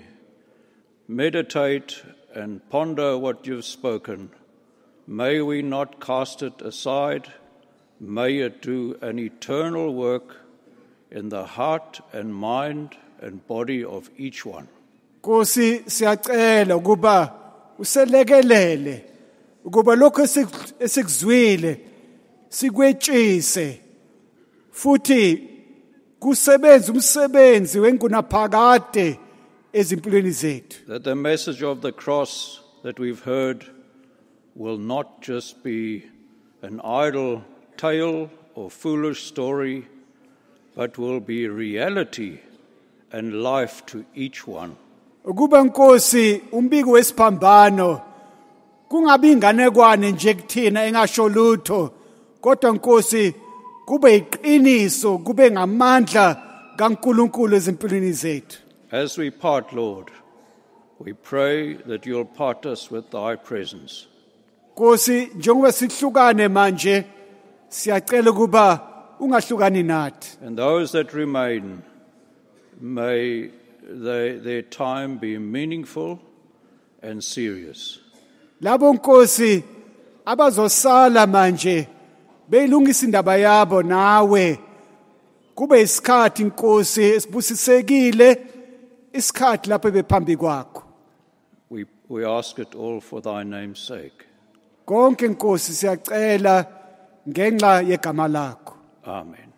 meditate and ponder what you've spoken, may we not cast it aside. May it do an eternal work in the heart and mind and body of each one. Nkosi siyacela ukuba uselekelele ukuba lokho esikuzwile sikwetshise futhi kusebenza umsebenzi wengunaphakade ezimpilweni zethu. That the message of the cross that we've heard will not just be an idle tale or foolish story, but will be reality and life to each one. Ukuba Nkosi umbiko wesiphambano kungabi inganekwane nje kuthina engasho lutho, kodwa Nkosi kube iqiniso kube ngamandla kaNkulunkulu ezimpilweni zethu. As we part, Lord, we pray that you'll part us with thy presence. Nkosi njengoba sihlukane manje siyacela kuba ungahlukani nathi. And those that remain, may their time be meaningful and serious. Labo Nkosi abazosala manje beyilungisa indaba yabo nawe kube isikhathi Nkosi esibusisekile isikhathi lapho bephambi kwakho. We ask it all for thy name's sake. Konke Nkosi siyacela ngenxa yegama lakho. Amen.